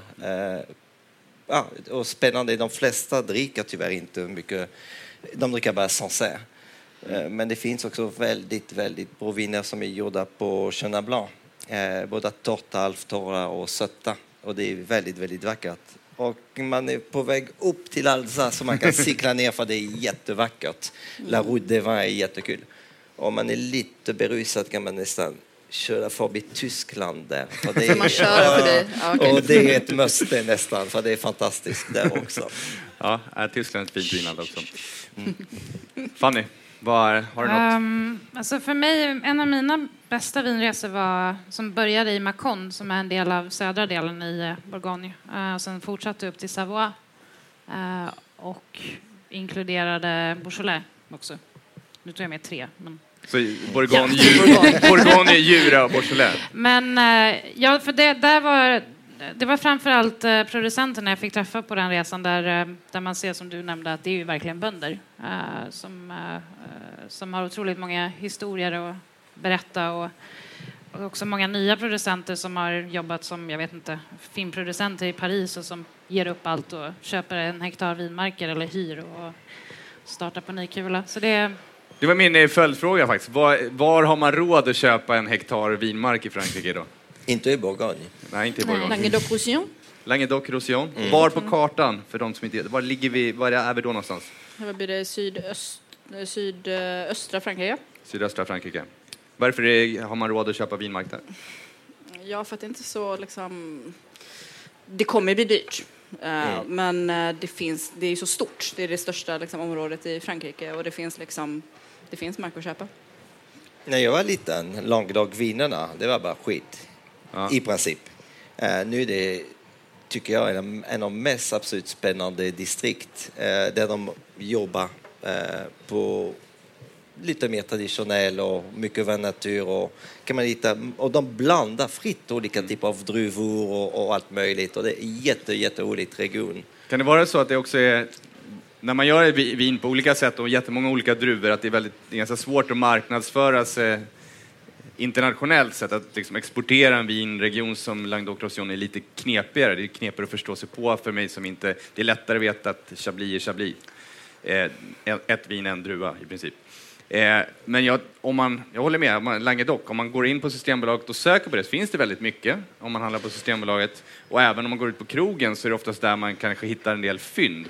[SPEAKER 8] Och spännande, de flesta dricker tyvärr inte mycket, de dricker bara Sancerre. Men det finns också väldigt, väldigt bra viner som är gjorda på Chenin Blanc. Både torra, halvtorra och söta. Och det är väldigt, väldigt vackert. Och man är på väg upp till Alsace, så man kan cykla ner, för det är jättevackert. La Route des Vins är jättekul. Om man är lite berusad kan man nästan köra förbi Tyskland där. För det är,
[SPEAKER 9] man kör för det. Okay.
[SPEAKER 8] Och det är ett måste nästan, för det är fantastiskt där också.
[SPEAKER 6] Ja, Tyskland är ett fint vinland också. Fanny, har du något?
[SPEAKER 7] Alltså för mig, en av mina bästa vinresor var som började i Mâcon, som är en del av södra delen i Bourgogne. Och sen fortsatte upp till Savoie. Och inkluderade Beaujolais också. Nu tror jag med 3. Men...
[SPEAKER 6] Så Bourgogne, Jura och Beaujolais.
[SPEAKER 7] Men för det var framförallt producenterna jag fick träffa på den resan, där man ser, som du nämnde, att det är ju verkligen bönder som har otroligt många historier att berätta, och också många nya producenter som har jobbat som, jag vet inte, filmproducenter i Paris, och som ger upp allt och köper en hektar vinmarker eller hyr och startar på ny kula. Så det
[SPEAKER 6] var min följdfråga faktiskt. Var har man råd att köpa en hektar vinmark i Frankrike då?
[SPEAKER 8] Inte i Bourgogne.
[SPEAKER 6] Nej, inte i Bourgogne.
[SPEAKER 9] Languedoc-Roussillon.
[SPEAKER 6] Languedoc-Roussillon. Var på kartan, för de som inte vet. Var ligger vi? Var är vi då någonstans?
[SPEAKER 9] Här blir det sydöstra Frankrike.
[SPEAKER 6] Sydöstra Frankrike. Varför har man råd att köpa vinmark där?
[SPEAKER 9] Ja, för att det inte så liksom... Det kommer bli dyrt. Men det är så stort. Det är det största liksom, området i Frankrike. Och det finns liksom det finns mark att köpa.
[SPEAKER 8] När jag var liten, Languedoc-vinerna, det var bara skit. I princip. Nu är det, tycker jag, en av de mest absolut spännande distrikt där de jobbar på lite mer traditionell och mycket över natur och kan man hitta, och de blandar fritt olika typer av druvor och allt möjligt och det är jätteroligt region.
[SPEAKER 6] Kan det vara så att det också är, när man gör vin på olika sätt och jättemånga olika druvor, att det är ganska svårt att marknadsföra sig internationellt sett, att liksom exportera en vinregion som Languedoc-Roussillon är lite knepigare. Det är knepigare att förstå sig på för mig som inte, det är lättare att veta att Chablis är Chablis. Ett vin, en druva i princip. Men jag håller med, Languedoc, om man går in på Systembolaget och söker på det så finns det väldigt mycket om man handlar på Systembolaget. Och även om man går ut på krogen så är det oftast där man kanske hittar en del fynd.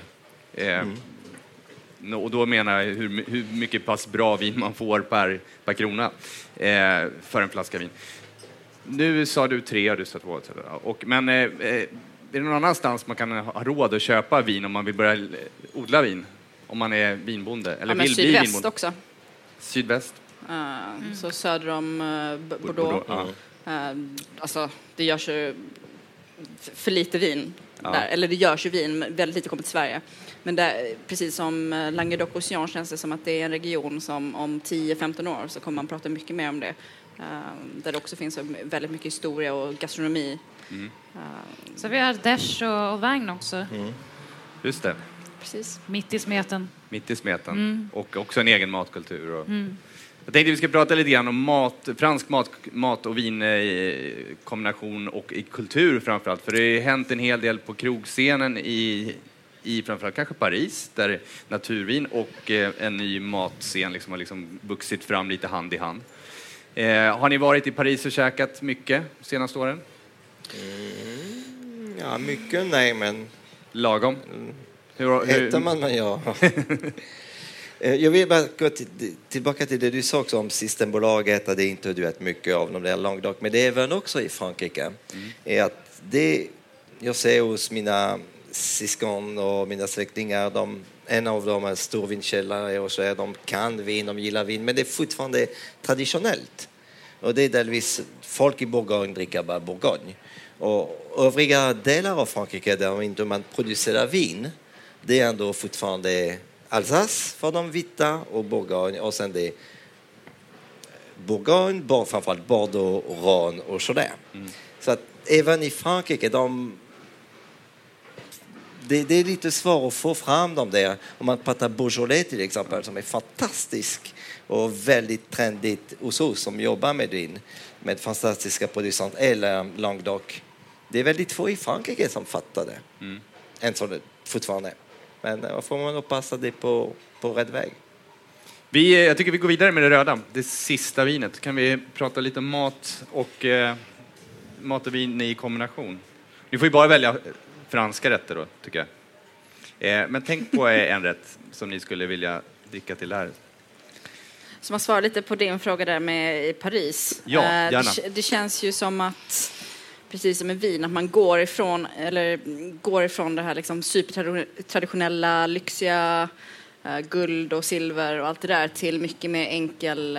[SPEAKER 6] Och då menar jag hur mycket pass bra vin man får per krona för en flaska vin. Nu sa du 3 och du sa 2. Men är det någon annanstans man kan ha råd att köpa vin om man vill börja odla vin? Om man är vinbonde? Eller vill bli vinbonde?
[SPEAKER 9] Sydväst också.
[SPEAKER 6] Sydväst?
[SPEAKER 9] Så söder om Bordeaux. Alltså, det görs ju för lite vin där. Eller det görs ju vin, väldigt lite kommer till Sverige. Men där, precis som Languedoc-Roussillon känns det som att det är en region som om 10-15 år så kommer man prata mycket mer om det. Där det också finns väldigt mycket historia och gastronomi.
[SPEAKER 7] Så vi har Ardèche och Vagn också.
[SPEAKER 6] Just det.
[SPEAKER 9] Precis.
[SPEAKER 7] Mitt i smeten.
[SPEAKER 6] Och också en egen matkultur. Jag tänkte vi ska prata lite grann om fransk mat och vinkombination och i kultur framförallt. För det har hänt en hel del på krogscenen i framförallt kanske Paris, där naturvin och en ny matscen liksom har liksom vuxit fram lite hand i hand. Har ni varit i Paris och käkat mycket senaste åren?
[SPEAKER 8] Ja, mycket nej, men...
[SPEAKER 6] Lagom?
[SPEAKER 8] Äter man, ja. Jag vill bara gå tillbaka till det du sa också om Systembolaget, att det inte du vet mycket av de där Languedoc, men det är även också i Frankrike. Är att det, jag ser hos mina syskon och mina släktingar, en av dem är storvinkällare och så är de kan vin, de gillar vin, men det är fortfarande traditionellt. Och det är delvis folk i Bourgogne dricker bara Bourgogne. Och övriga delar av Frankrike där inte man producerar vin, det är ändå fortfarande Alsace för de vita och Bourgogne, och sen det Bourgogne, framförallt Bordeaux, Rhône och sådär. Så att även i Frankrike, det är lite svårt att få fram dem där. Om man pratar Beaujolais till exempel, som är fantastisk och väldigt trendigt hos oss som jobbar med vin, med fantastiska producenter, eller Languedoc. Det är väldigt få i Frankrike som fattar det. Än så det fortfarande. Men då får man hoppas att det är på rätt väg.
[SPEAKER 6] Jag tycker vi går vidare med det röda, det sista vinet. Kan vi prata lite om mat och vin i kombination? Ni får ju bara välja franska rätter då, tycker jag. Men tänk på en rätt som ni skulle vilja dricka till här.
[SPEAKER 9] Så man svarar lite på din fråga där med i Paris.
[SPEAKER 6] Ja, gärna.
[SPEAKER 9] Det känns ju som att, precis som med vin, att man går ifrån det här liksom supertraditionella, lyxiga guld och silver och allt det där till mycket mer enkel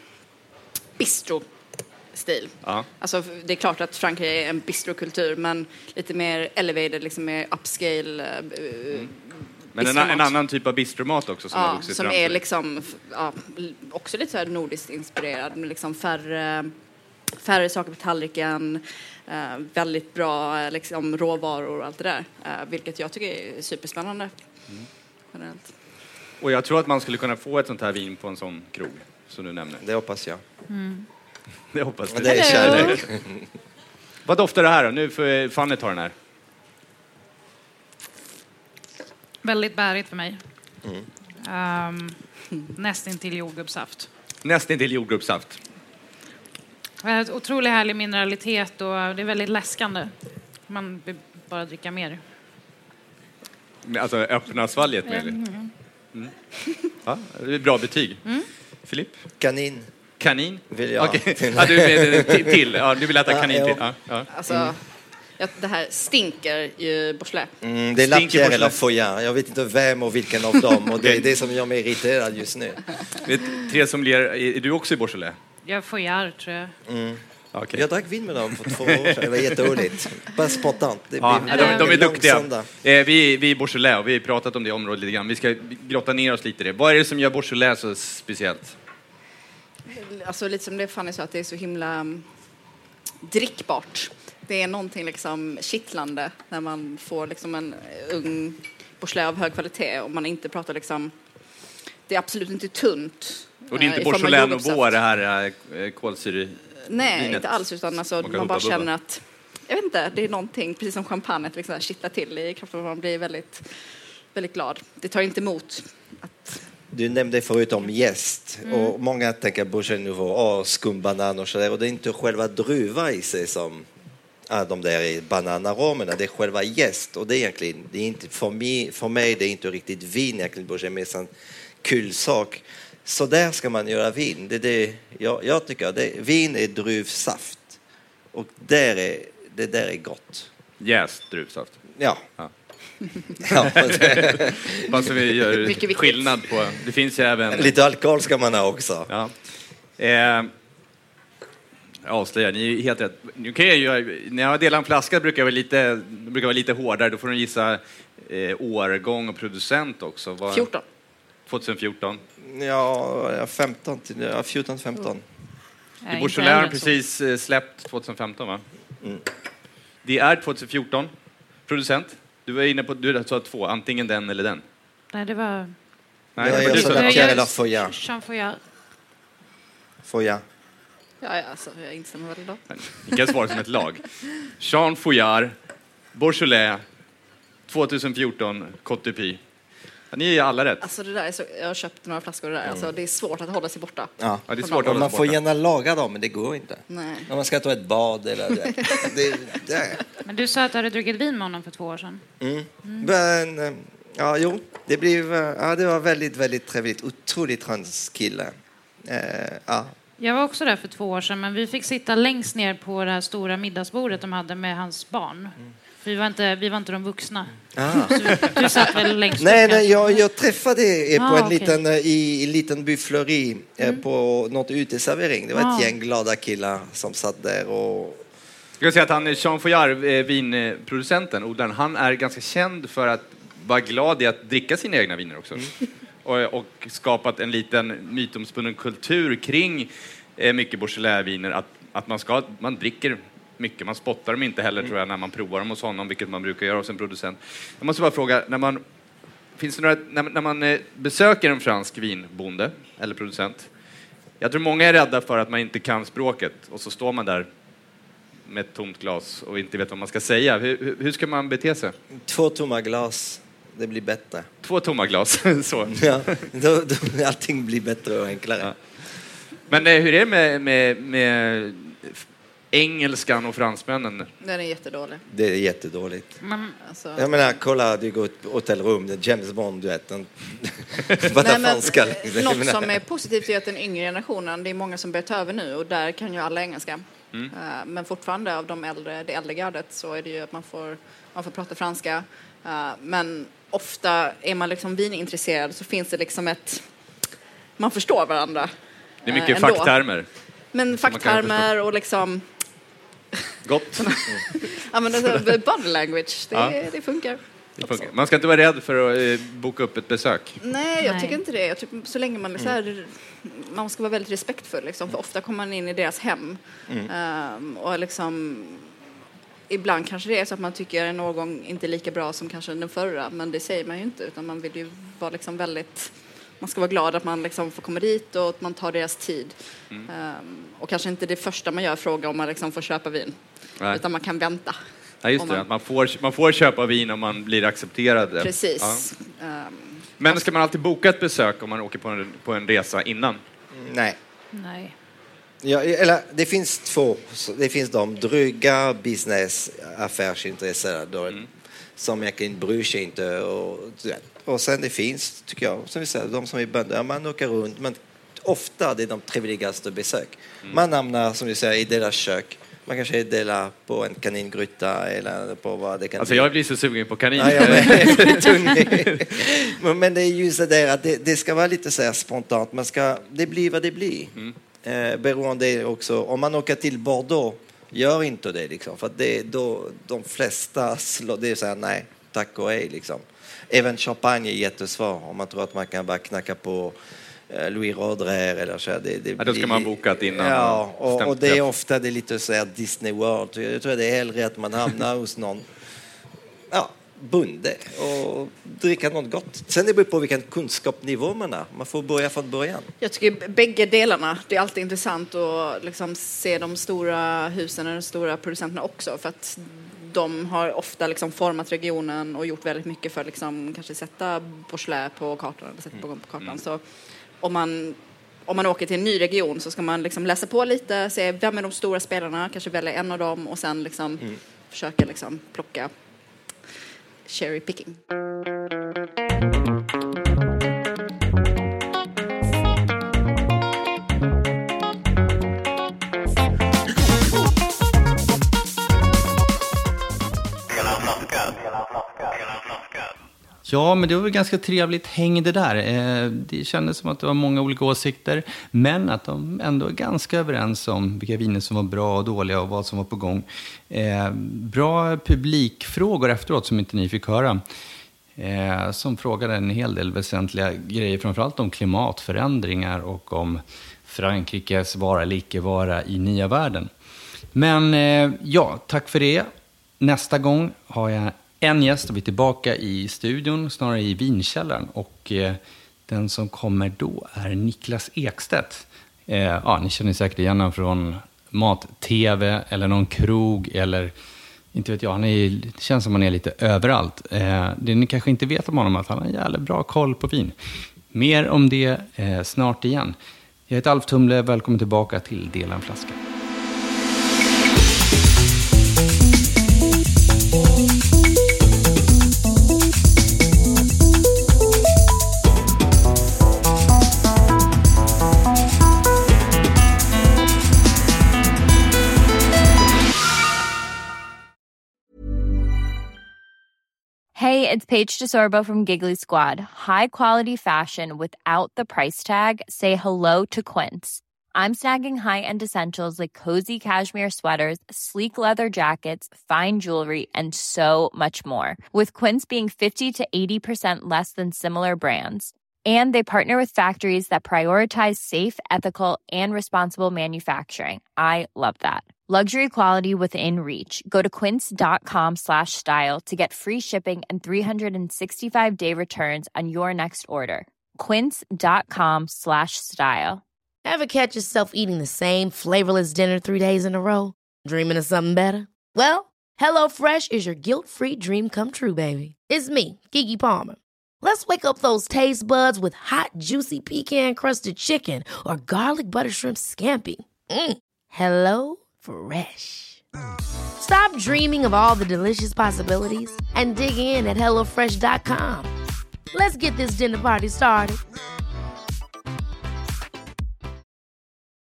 [SPEAKER 9] bistro-stil.
[SPEAKER 6] Ja.
[SPEAKER 9] Alltså, det är klart att Frankrike är en bistrokultur, men lite mer elevated, liksom mer upscale.
[SPEAKER 6] Men en annan typ av bistromat också som har vuxit
[SPEAKER 9] som
[SPEAKER 6] fram.
[SPEAKER 9] Är liksom, också lite så här nordiskt inspirerad, med liksom färre saker på tallriken, väldigt bra liksom, råvaror och allt det där, vilket jag tycker är superspännande. Generellt.
[SPEAKER 6] Och jag tror att man skulle kunna få ett sånt här vin på en sån krog som du nämner.
[SPEAKER 8] Det hoppas jag.
[SPEAKER 6] Det hoppas du.
[SPEAKER 8] Det är kärlek.
[SPEAKER 6] Vad doftar det här då? Nu får Fanny ta den här.
[SPEAKER 7] Väldigt bärigt för mig. Nästintill jordgubbssaft.
[SPEAKER 6] Nästintill jordgubbssaft.
[SPEAKER 7] Otroligt härlig mineralitet och det är väldigt läskande. Man vill bara dricka mer.
[SPEAKER 6] Alltså öppna svalget med Ja, det är bra betyg. Filip?
[SPEAKER 8] Kanin
[SPEAKER 6] vill
[SPEAKER 8] jag.
[SPEAKER 6] Okay. Ja, du vill äta kanin till. Ja.
[SPEAKER 9] Alltså, Det här stinker ju Beaujolais.
[SPEAKER 8] Det är Lapierre eller Foillard. Jag vet inte vem och vilken av dem. Och det är det som gör mig irriterad just nu.
[SPEAKER 6] Therese Somlier, är du också i Beaujolais?
[SPEAKER 7] Jag får Foillard, tror jag.
[SPEAKER 8] Okay. Jag drack vin med dem för 2 år sedan. Det var jätteroligt. Bara spontant.
[SPEAKER 6] De är duktiga. Vi är i Beaujolais och vi har pratat om det området lite grann. Vi ska grotta ner oss lite i det. Vad är det som gör Beaujolais så speciellt?
[SPEAKER 9] Alltså lite som det Fanny sa, att det är så himla drickbart. Det är någonting liksom kittlande när man får liksom en ung Beaujolais av hög kvalitet och man inte pratar liksom... Det är absolut inte tunt.
[SPEAKER 6] Och det är inte Beaujolais Nouveau, det här kolsyre.
[SPEAKER 9] Nej, inte alls, utan alltså, man bara känner att, jag vet inte, det är någonting, precis som champagne, liksom kittlar till i kroppen och man blir väldigt, väldigt glad. Det tar inte emot att...
[SPEAKER 8] Du nämnde förut om jäst och många tänker Beaujolais Nouveau, skumbanan och sådär, och det är inte själva druva i sig som de där bananaromerna, det är själva jäst, och det är egentligen, det är inte, för mig det är inte riktigt vin egentligen, Beaujolais är en kul sak. Så där ska man göra vin. Jag tycker vin är druvsaft. Och det där är gott.
[SPEAKER 6] Yes, druvsaft.
[SPEAKER 8] Ja.
[SPEAKER 6] Fast vi gör skillnad på... Det finns ju även...
[SPEAKER 8] Lite alkohol ska man ha också.
[SPEAKER 6] Ja. Avslöjar, ni är helt rätt. Nu kan när jag delar en flaska brukar vara lite hårdare. Då får du gissa årgång och producent också.
[SPEAKER 9] 14.
[SPEAKER 6] 2014.
[SPEAKER 8] Ja, 14-15.
[SPEAKER 6] I Beaujolais har precis släppt 2015, va? Det är 2014. Producent? Du var inne på, du sa 2, antingen den eller den.
[SPEAKER 7] Nej, det var...
[SPEAKER 8] Nej, jag sa Lapierre eller Foillard.
[SPEAKER 7] Jean Foillard.
[SPEAKER 8] Foillard.
[SPEAKER 9] Ja, alltså, jag instämmer väl då.
[SPEAKER 6] Ni kan svara som ett lag. Jean Foillard, Beaujolais, 2014, Côte d'Upy. Ni är alla rätt.
[SPEAKER 9] Alltså det där är så, jag har köpt några flaskor där. Alltså det är svårt att hålla sig borta.
[SPEAKER 8] Ja, det är svårt att man får gärna laga dem, men det går inte.
[SPEAKER 9] Nej.
[SPEAKER 8] När man ska ta ett bad eller det.
[SPEAKER 7] Men du sa att du hade druckit vin med honom för 2 år sedan.
[SPEAKER 8] Men det var väldigt, väldigt trevligt. Otroligt hans kille.
[SPEAKER 7] Jag var också där för 2 år sedan, men vi fick sitta längst ner på det här stora middagsbordet de hade med hans barn. För vi var inte de vuxna. Du satt väl längst upp?
[SPEAKER 8] Nej, jag träffade på en liten buffleri på något uteservering. Det var ett gäng glada killar som satt där och...
[SPEAKER 6] Jag ska säga att han är Jean Foillard, vinproducenten, odlaren. Han är ganska känd för att vara glad i att dricka sina egna viner också. Och skapat en liten mytomspunnen kultur kring mycket Beaujolais-viner. Att man dricker mycket. Man spottar dem inte heller, tror jag, när man provar dem hos honom, vilket man brukar göra hos en producent. Jag måste bara fråga, när man besöker en fransk vinbonde eller producent, jag tror många är rädda för att man inte kan språket och så står man där med ett tomt glas och inte vet vad man ska säga. Hur ska man bete sig?
[SPEAKER 8] 2 tomma glas, det blir bättre.
[SPEAKER 6] 2 tomma glas, så.
[SPEAKER 8] Ja, då allting blir bättre och enklare. Ja.
[SPEAKER 6] Men hur är det med engelskan och fransmännen?
[SPEAKER 9] Den är jättedålig.
[SPEAKER 8] Det är jättedåligt. Jag menar, kolla, du går på hotellrum, det är James Bond, du vet. Franska.
[SPEAKER 9] Något som är positivt är att den yngre generationen, det är många som börjar ta över nu och där kan ju alla engelska. Men fortfarande av det äldre gardet så är det ju att man får prata franska. Men ofta är man liksom vinintresserad så finns det liksom man förstår varandra.
[SPEAKER 6] Det är mycket facktermer.
[SPEAKER 9] Men facktermer och liksom...
[SPEAKER 6] Gott.
[SPEAKER 9] Ja, men body language, det funkar.
[SPEAKER 6] Man ska inte vara rädd för att boka upp ett besök.
[SPEAKER 9] Nej, jag tycker inte det. Jag tycker, så länge man man ska vara väldigt respektfull. Liksom, för ofta kommer man in i deras hem. Och liksom... Ibland kanske det är så att man tycker en årgång inte är lika bra som kanske den förra. Men det säger man ju inte. Utan man vill ju vara liksom väldigt... Man ska vara glad att man liksom får komma dit och att man tar deras tid. Och kanske inte det första man gör fråga om man liksom får köpa vin. Nej. Utan man kan vänta.
[SPEAKER 6] Ja, just det. Man får köpa vin om man blir accepterad.
[SPEAKER 9] Precis.
[SPEAKER 6] Ja. Men ska man alltid boka ett besök om man åker på en resa innan?
[SPEAKER 8] Nej.
[SPEAKER 7] Ja,
[SPEAKER 8] eller det finns 2. Det finns de dryga business affärsintresserade som egentligen bryr sig inte och sen det finns, tycker jag, som vi säger, de som är bönder, man åker runt, men ofta det är de trevligaste besök. Man hamnar, som vi säger, i deras kök Man kanske delar på en kaningryta eller på vad det kan
[SPEAKER 6] Alltså jag blir så sugen på kanin.
[SPEAKER 8] Men det är ju så där att det ska vara lite så här spontant. Det blir vad det blir. Beroende också, om man åker till Bordeaux, gör inte det liksom. För att de flesta det är så här, nej, tack och hej liksom. Även champagne är jättesvår om man tror att man kan bara knacka på Louis Roederer eller så.
[SPEAKER 6] Då ska man boka innan.
[SPEAKER 8] Ja, och det är ofta det är lite så här Disney World. Jag tror det är hellre att man hamnar hos någon bonde och dricka något gott. Sen det beror på vilken kunskapsnivå man har. Man får börja från början.
[SPEAKER 9] Jag tycker bägge delarna. Det är alltid intressant att liksom se de stora husen och de stora producenterna också. För att de har ofta liksom format regionen och gjort väldigt mycket för att liksom kanske sätta Beaujolais på kartan. Eller sätta på kartan. Så om man åker till en ny region så ska man liksom läsa på lite, se vem är de stora spelarna, kanske välja en av dem och sen liksom försöka liksom plocka cherry picking.
[SPEAKER 5] Ja, men det var väl ganska trevligt häng det där. Det kändes som att det var många olika åsikter, men att de ändå är ganska överens om vilka viner som var bra och dåliga och vad som var på gång. Bra publikfrågor efteråt som inte ni fick höra. Som frågade en hel del väsentliga grejer, framförallt om klimatförändringar och om Frankrikes vara eller icke vara i nya världen. Men tack för det. Nästa gång har jag en gäst och vi är tillbaka i studion, snarare i vinkällaren. Och den som kommer då är Niklas Ekstedt. Ni känner säkert igen honom från mat-tv eller någon krog eller inte vet jag. Det känns som han är lite överallt. Det ni kanske inte vet om honom är att han har en jävla bra koll på vin. Mer om det snart igen. Jag heter Alf Tumle, välkommen tillbaka till Dela en flaska.
[SPEAKER 11] Hey, it's Paige DeSorbo from Giggly Squad. High quality fashion without the price tag. Say hello to Quince. I'm snagging high-end essentials like cozy cashmere sweaters, sleek leather jackets, fine jewelry, and so much more. With Quince being 50 to 80% less than similar brands. And they partner with factories that prioritize safe, ethical, and responsible manufacturing. I love that. Luxury quality within reach. Go to quince.com/style to get free shipping and 365-day returns on your next order. Quince.com/style.
[SPEAKER 12] Ever catch yourself eating the same flavorless dinner 3 days in a row? Dreaming of something better? Well, HelloFresh is your guilt-free dream come true, baby. It's me, Keke Palmer. Let's wake up those taste buds with hot, juicy pecan-crusted chicken or garlic butter shrimp scampi. Hello Fresh. Stop dreaming of all the delicious possibilities and dig in at HelloFresh.com. Let's get this dinner party started.